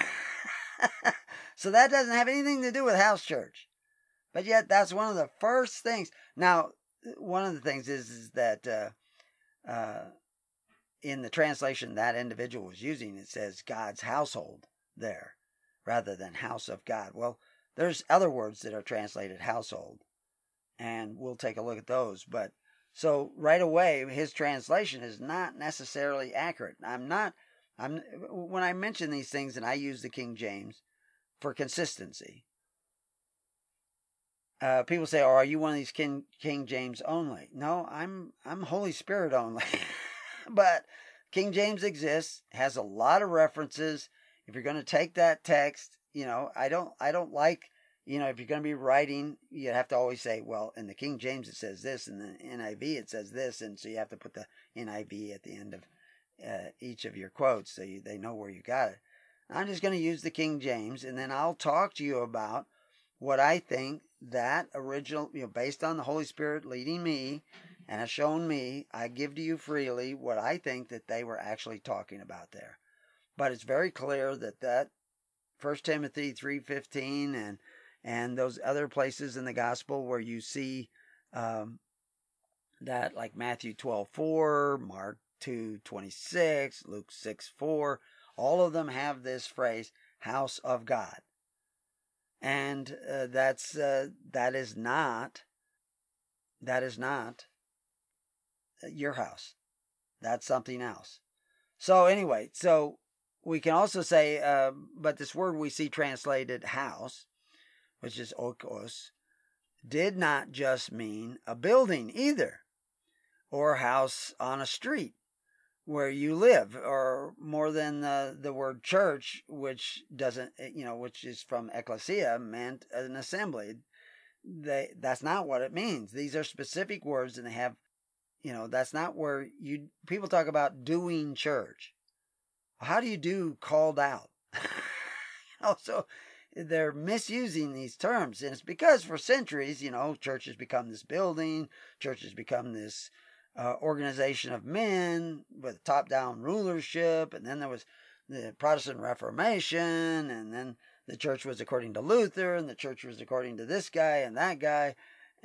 [SPEAKER 2] So that doesn't have anything to do with house church. But yet that's one of the first things. Now, one of the things is that in the translation that individual was using, it says God's household there rather than house of God. Well, there's other words that are translated household, and we'll take a look at those. But so right away, his translation is not necessarily accurate. When I mention these things, and I use the King James for consistency, people say, "Oh, are you one of these King James only?" No, I'm Holy Spirit only. But King James exists, has a lot of references. If you're going to take that text, I don't like, if you're going to be writing, you have to always say, well, in the King James it says this, and the NIV it says this, and so you have to put the NIV at the end of each of your quotes so they know where you got it. I'm just going to use the King James, and then I'll talk to you about what I think that original, based on the Holy Spirit leading me and has shown me, I give to you freely what I think that they were actually talking about there. But it's very clear that 1 Timothy 3:15 and those other places in the gospel where you see that, like Matthew 12:4, Mark 2:26, Luke 6:4, all of them have this phrase, house of God. And that is not your house. That's something else. So anyway, so we can also say, but this word we see translated house, which is oikos, did not just mean a building either, or a house on a street where you live, or more than the word church, which doesn't, which is from ecclesia, meant an assembly. That's not what it means. These are specific words, and they have, that's not where people talk about doing church. How do you do called out? So they're misusing these terms, and it's because for centuries, church has become this building, church has become this organization of men with top-down rulership, and then there was the Protestant Reformation, and then the church was according to Luther, and the church was according to this guy and that guy,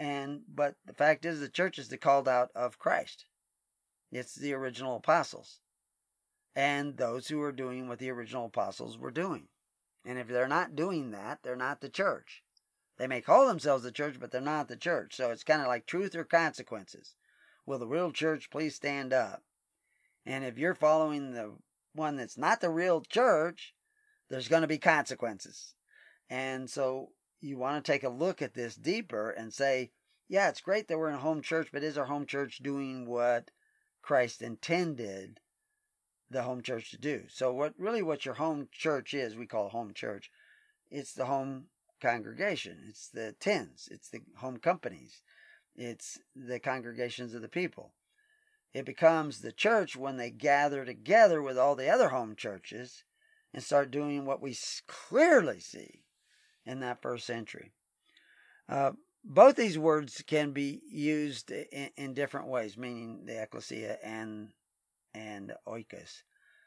[SPEAKER 2] but the fact is the church is the called out of Christ. It's the original apostles. and those who are doing what the original apostles were doing. And if they're not doing that, they're not the church. They may call themselves the church, but they're not the church. So it's kind of like truth or consequences. Will the real church please stand up? And if you're following the one that's not the real church, there's going to be consequences. And so you want to take a look at this deeper and say, yeah, it's great that we're in a home church, but is our home church doing what Christ intended the home church to do? So what your home church is, we call home church, it's the home congregation. It's the tens. It's the home companies. It's the congregations of the people. It becomes the church when they gather together with all the other home churches and start doing what we clearly see in that first century. Both these words can be used in different ways, meaning the ecclesia and oikos.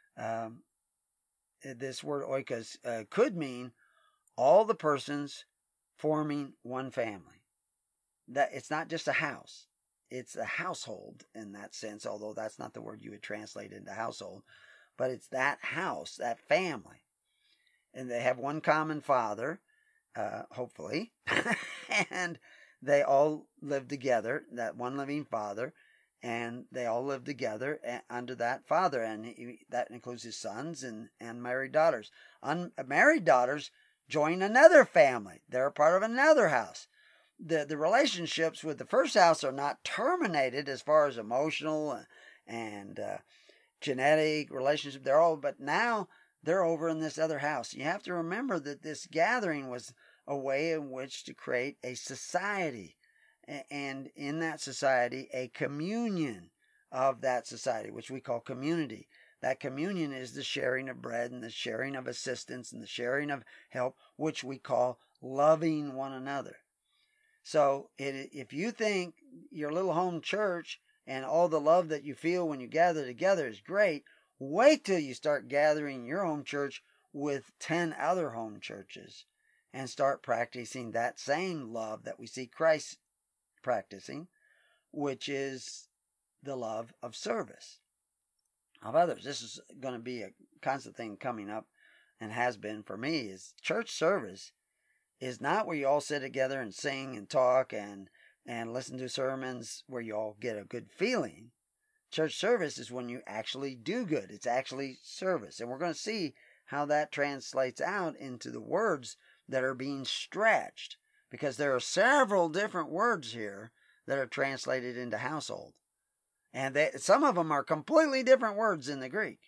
[SPEAKER 2] This word oikos could mean all the persons forming one family. That it's not just a house. It's a household in that sense, although that's not the word you would translate into household. But it's that house, that family. And they have one common father, hopefully. And they all live together, that one living father. And they all live together under that father. And that includes his sons and married daughters. Unmarried daughters join another family. They're a part of another house. The relationships with the first house are not terminated as far as emotional and genetic relationship. But now they're over in this other house. You have to remember that this gathering was a way in which to create a society, and in that society, a communion of that society, which we call community. That communion is the sharing of bread and the sharing of assistance and the sharing of help, which we call loving one another. So if you think your little home church and all the love that you feel when you gather together is great, wait till you start gathering your home church with 10 other home churches and start practicing that same love that we see Christ practicing, which is the love of service of others. This is going to be a constant thing coming up, and has been for me, is church service is not where you all sit together and sing and talk and listen to sermons where you all get a good feeling. Church service is when you actually do good. It's actually service. And we're going to see how that translates out into the words that are being stretched, because there are several different words here that are translated into household. And some of them are completely different words in the Greek.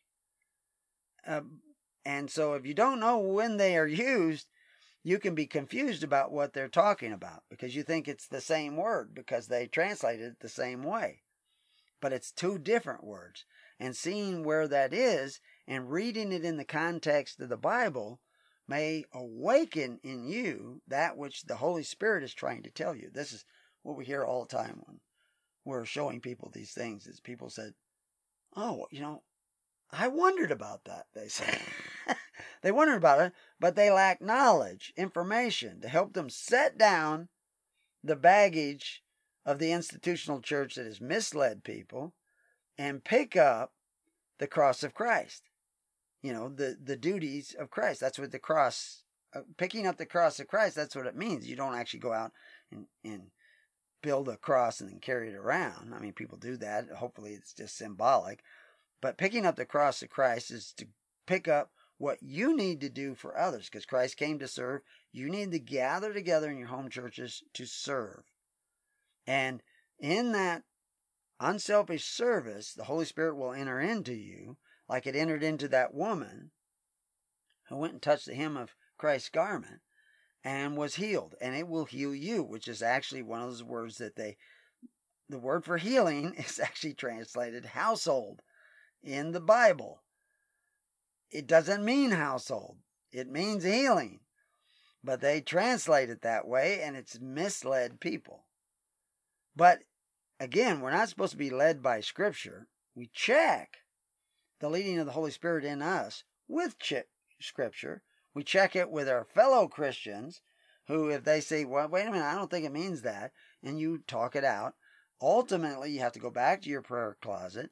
[SPEAKER 2] And so if you don't know when they are used, you can be confused about what they're talking about because you think it's the same word because they translated it the same way. But it's two different words. And seeing where that is and reading it in the context of the Bible may awaken in you that which the Holy Spirit is trying to tell you. This is what we hear all the time when we're showing people these things, is people said, oh, I wondered about that, they say. They wondered about it, but they lack knowledge, information to help them set down the baggage of the institutional church that has misled people and pick up the cross of Christ. The duties of Christ. That's what the cross, picking up the cross of Christ, that's what it means. You don't actually go out and build a cross and then carry it around. I mean, people do that. Hopefully it's just symbolic. But picking up the cross of Christ is to pick up what you need to do for others, because Christ came to serve. You need to gather together in your home churches to serve. And in that unselfish service, the Holy Spirit will enter into you like it entered into that woman who went and touched the hem of Christ's garment and was healed. And it will heal you, which is actually one of those words that the word for healing is actually translated household in the Bible. It doesn't mean household. It means healing. But they translate it that way, and it's misled people. But again, we're not supposed to be led by Scripture. We check the leading of the Holy Spirit in us with Scripture. We check it with our fellow Christians who, if they say, well, wait a minute, I don't think it means that, and you talk it out, ultimately you have to go back to your prayer closet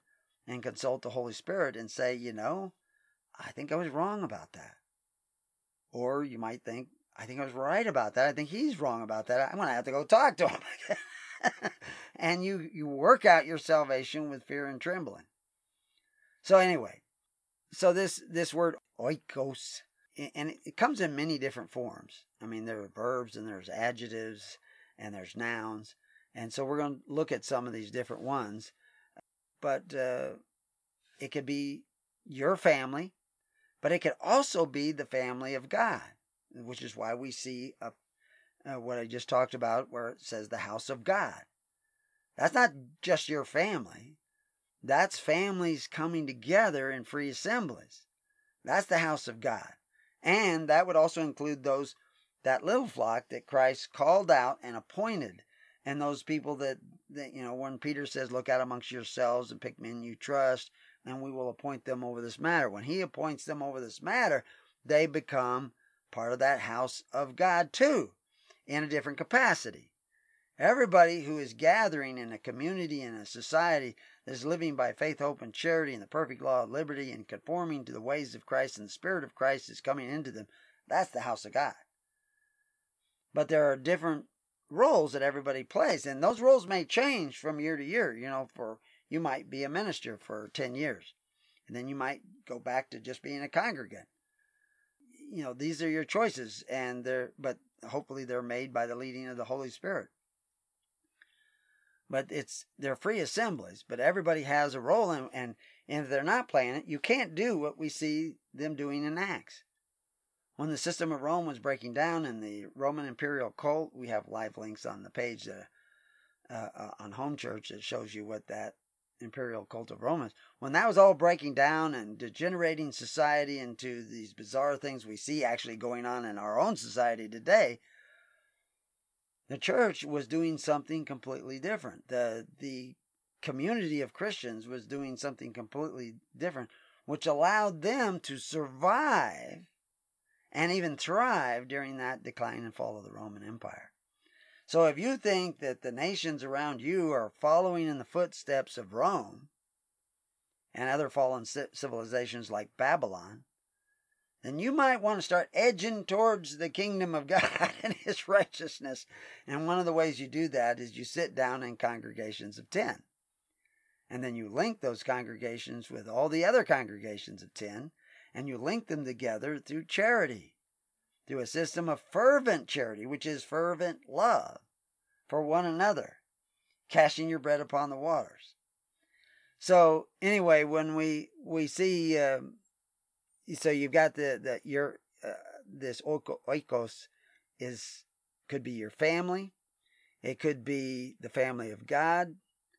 [SPEAKER 2] and consult the Holy Spirit and say, I think I was wrong about that. Or you might think, I think I was right about that. I think he's wrong about that. I'm going to have to go talk to him. And you work out your salvation with fear and trembling. So anyway, this word oikos, and it comes in many different forms. I mean, there are verbs and there's adjectives and there's nouns. And so we're going to look at some of these different ones. But it could be your family, but it could also be the family of God, which is why we see what I just talked about where it says the house of God. That's not just your family. That's families coming together in free assemblies. That's the house of God. And that would also include that little flock that Christ called out and appointed. And those people that when Peter says, look out amongst yourselves and pick men you trust, and we will appoint them over this matter. When he appoints them over this matter, they become part of that house of God too, in a different capacity. Everybody who is gathering in a community, in a society that is living by faith, hope, and charity in the perfect law of liberty and conforming to the ways of Christ, and the Spirit of Christ is coming into them, that's the house of God. But there are different roles that everybody plays, and those roles may change from year to year. You might be a minister for 10 years, and then you might go back to just being a congregant. These are your choices, but hopefully they're made by the leading of the Holy Spirit. But they're free assemblies, but everybody has a role, and if they're not playing it, you can't do what we see them doing in Acts. When the system of Rome was breaking down in the Roman imperial cult, we have live links on the page on Home Church that shows you what that imperial cult of Rome is. When that was all breaking down and degenerating society into these bizarre things we see actually going on in our own society today, the church was doing something completely different. The community of Christians was doing something completely different, which allowed them to survive and even thrive during that decline and fall of the Roman Empire. So if you think that the nations around you are following in the footsteps of Rome and other fallen civilizations like Babylon, then you might want to start edging towards the kingdom of God and his righteousness. And one of the ways you do that is you sit down in congregations of 10. And then you link those congregations with all the other congregations of 10, and you link them together through charity, through a system of fervent charity, which is fervent love for one another, casting your bread upon the waters. So anyway, when we see, so you've got this oikos could be your family, it could be the family of God,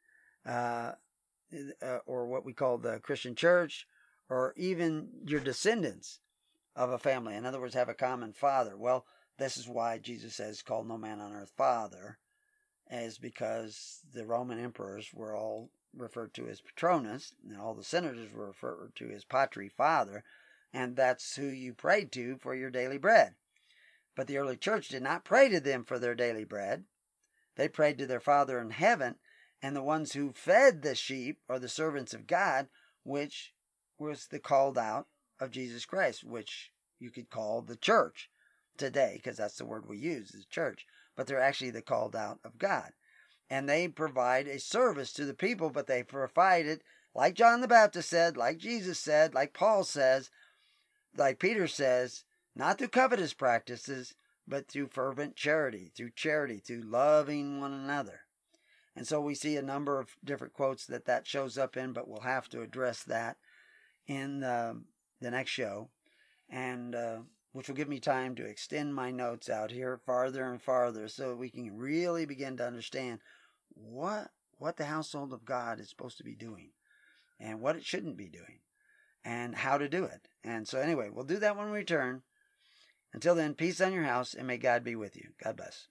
[SPEAKER 2] or what we call the Christian church, or even your descendants of a family. In other words, have a common father. Well, this is why Jesus says, call no man on earth father, is because the Roman emperors were all referred to as Patronus, and all the senators were referred to as Patri, father, and that's who you prayed to for your daily bread. But the early church did not pray to them for their daily bread. They prayed to their Father in heaven, and the ones who fed the sheep are the servants of God, which was the called out of Jesus Christ, which you could call the church today, because that's the word we use, is church. But they're actually the called out of God. And they provide a service to the people, but they provide it, like John the Baptist said, like Jesus said, like Paul says, like Peter says, not through covetous practices, but through fervent charity, through loving one another. And so we see a number of different quotes that shows up in, but we'll have to address that in the next show, and which will give me time to extend my notes out here farther and farther so we can really begin to understand what the household of God is supposed to be doing and what it shouldn't be doing and how to do it. And so anyway, we'll do that when we return. Until then, peace on your house, and may God be with you. God bless.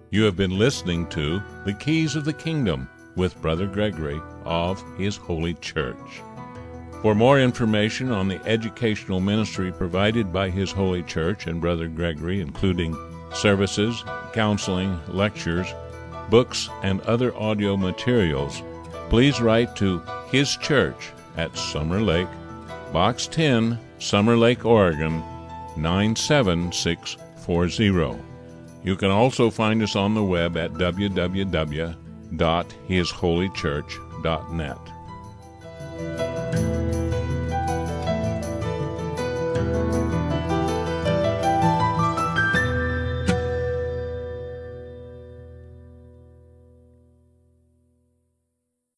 [SPEAKER 1] You have been listening to The Keys of the Kingdom with Brother Gregory of His Holy Church. For more information on the educational ministry provided by His Holy Church and Brother Gregory, including services, counseling, lectures, books, and other audio materials, please write to His Church at Summer Lake, Box 10, Summer Lake, Oregon, 97640. You can also find us on the web at www.hisholychurch.net.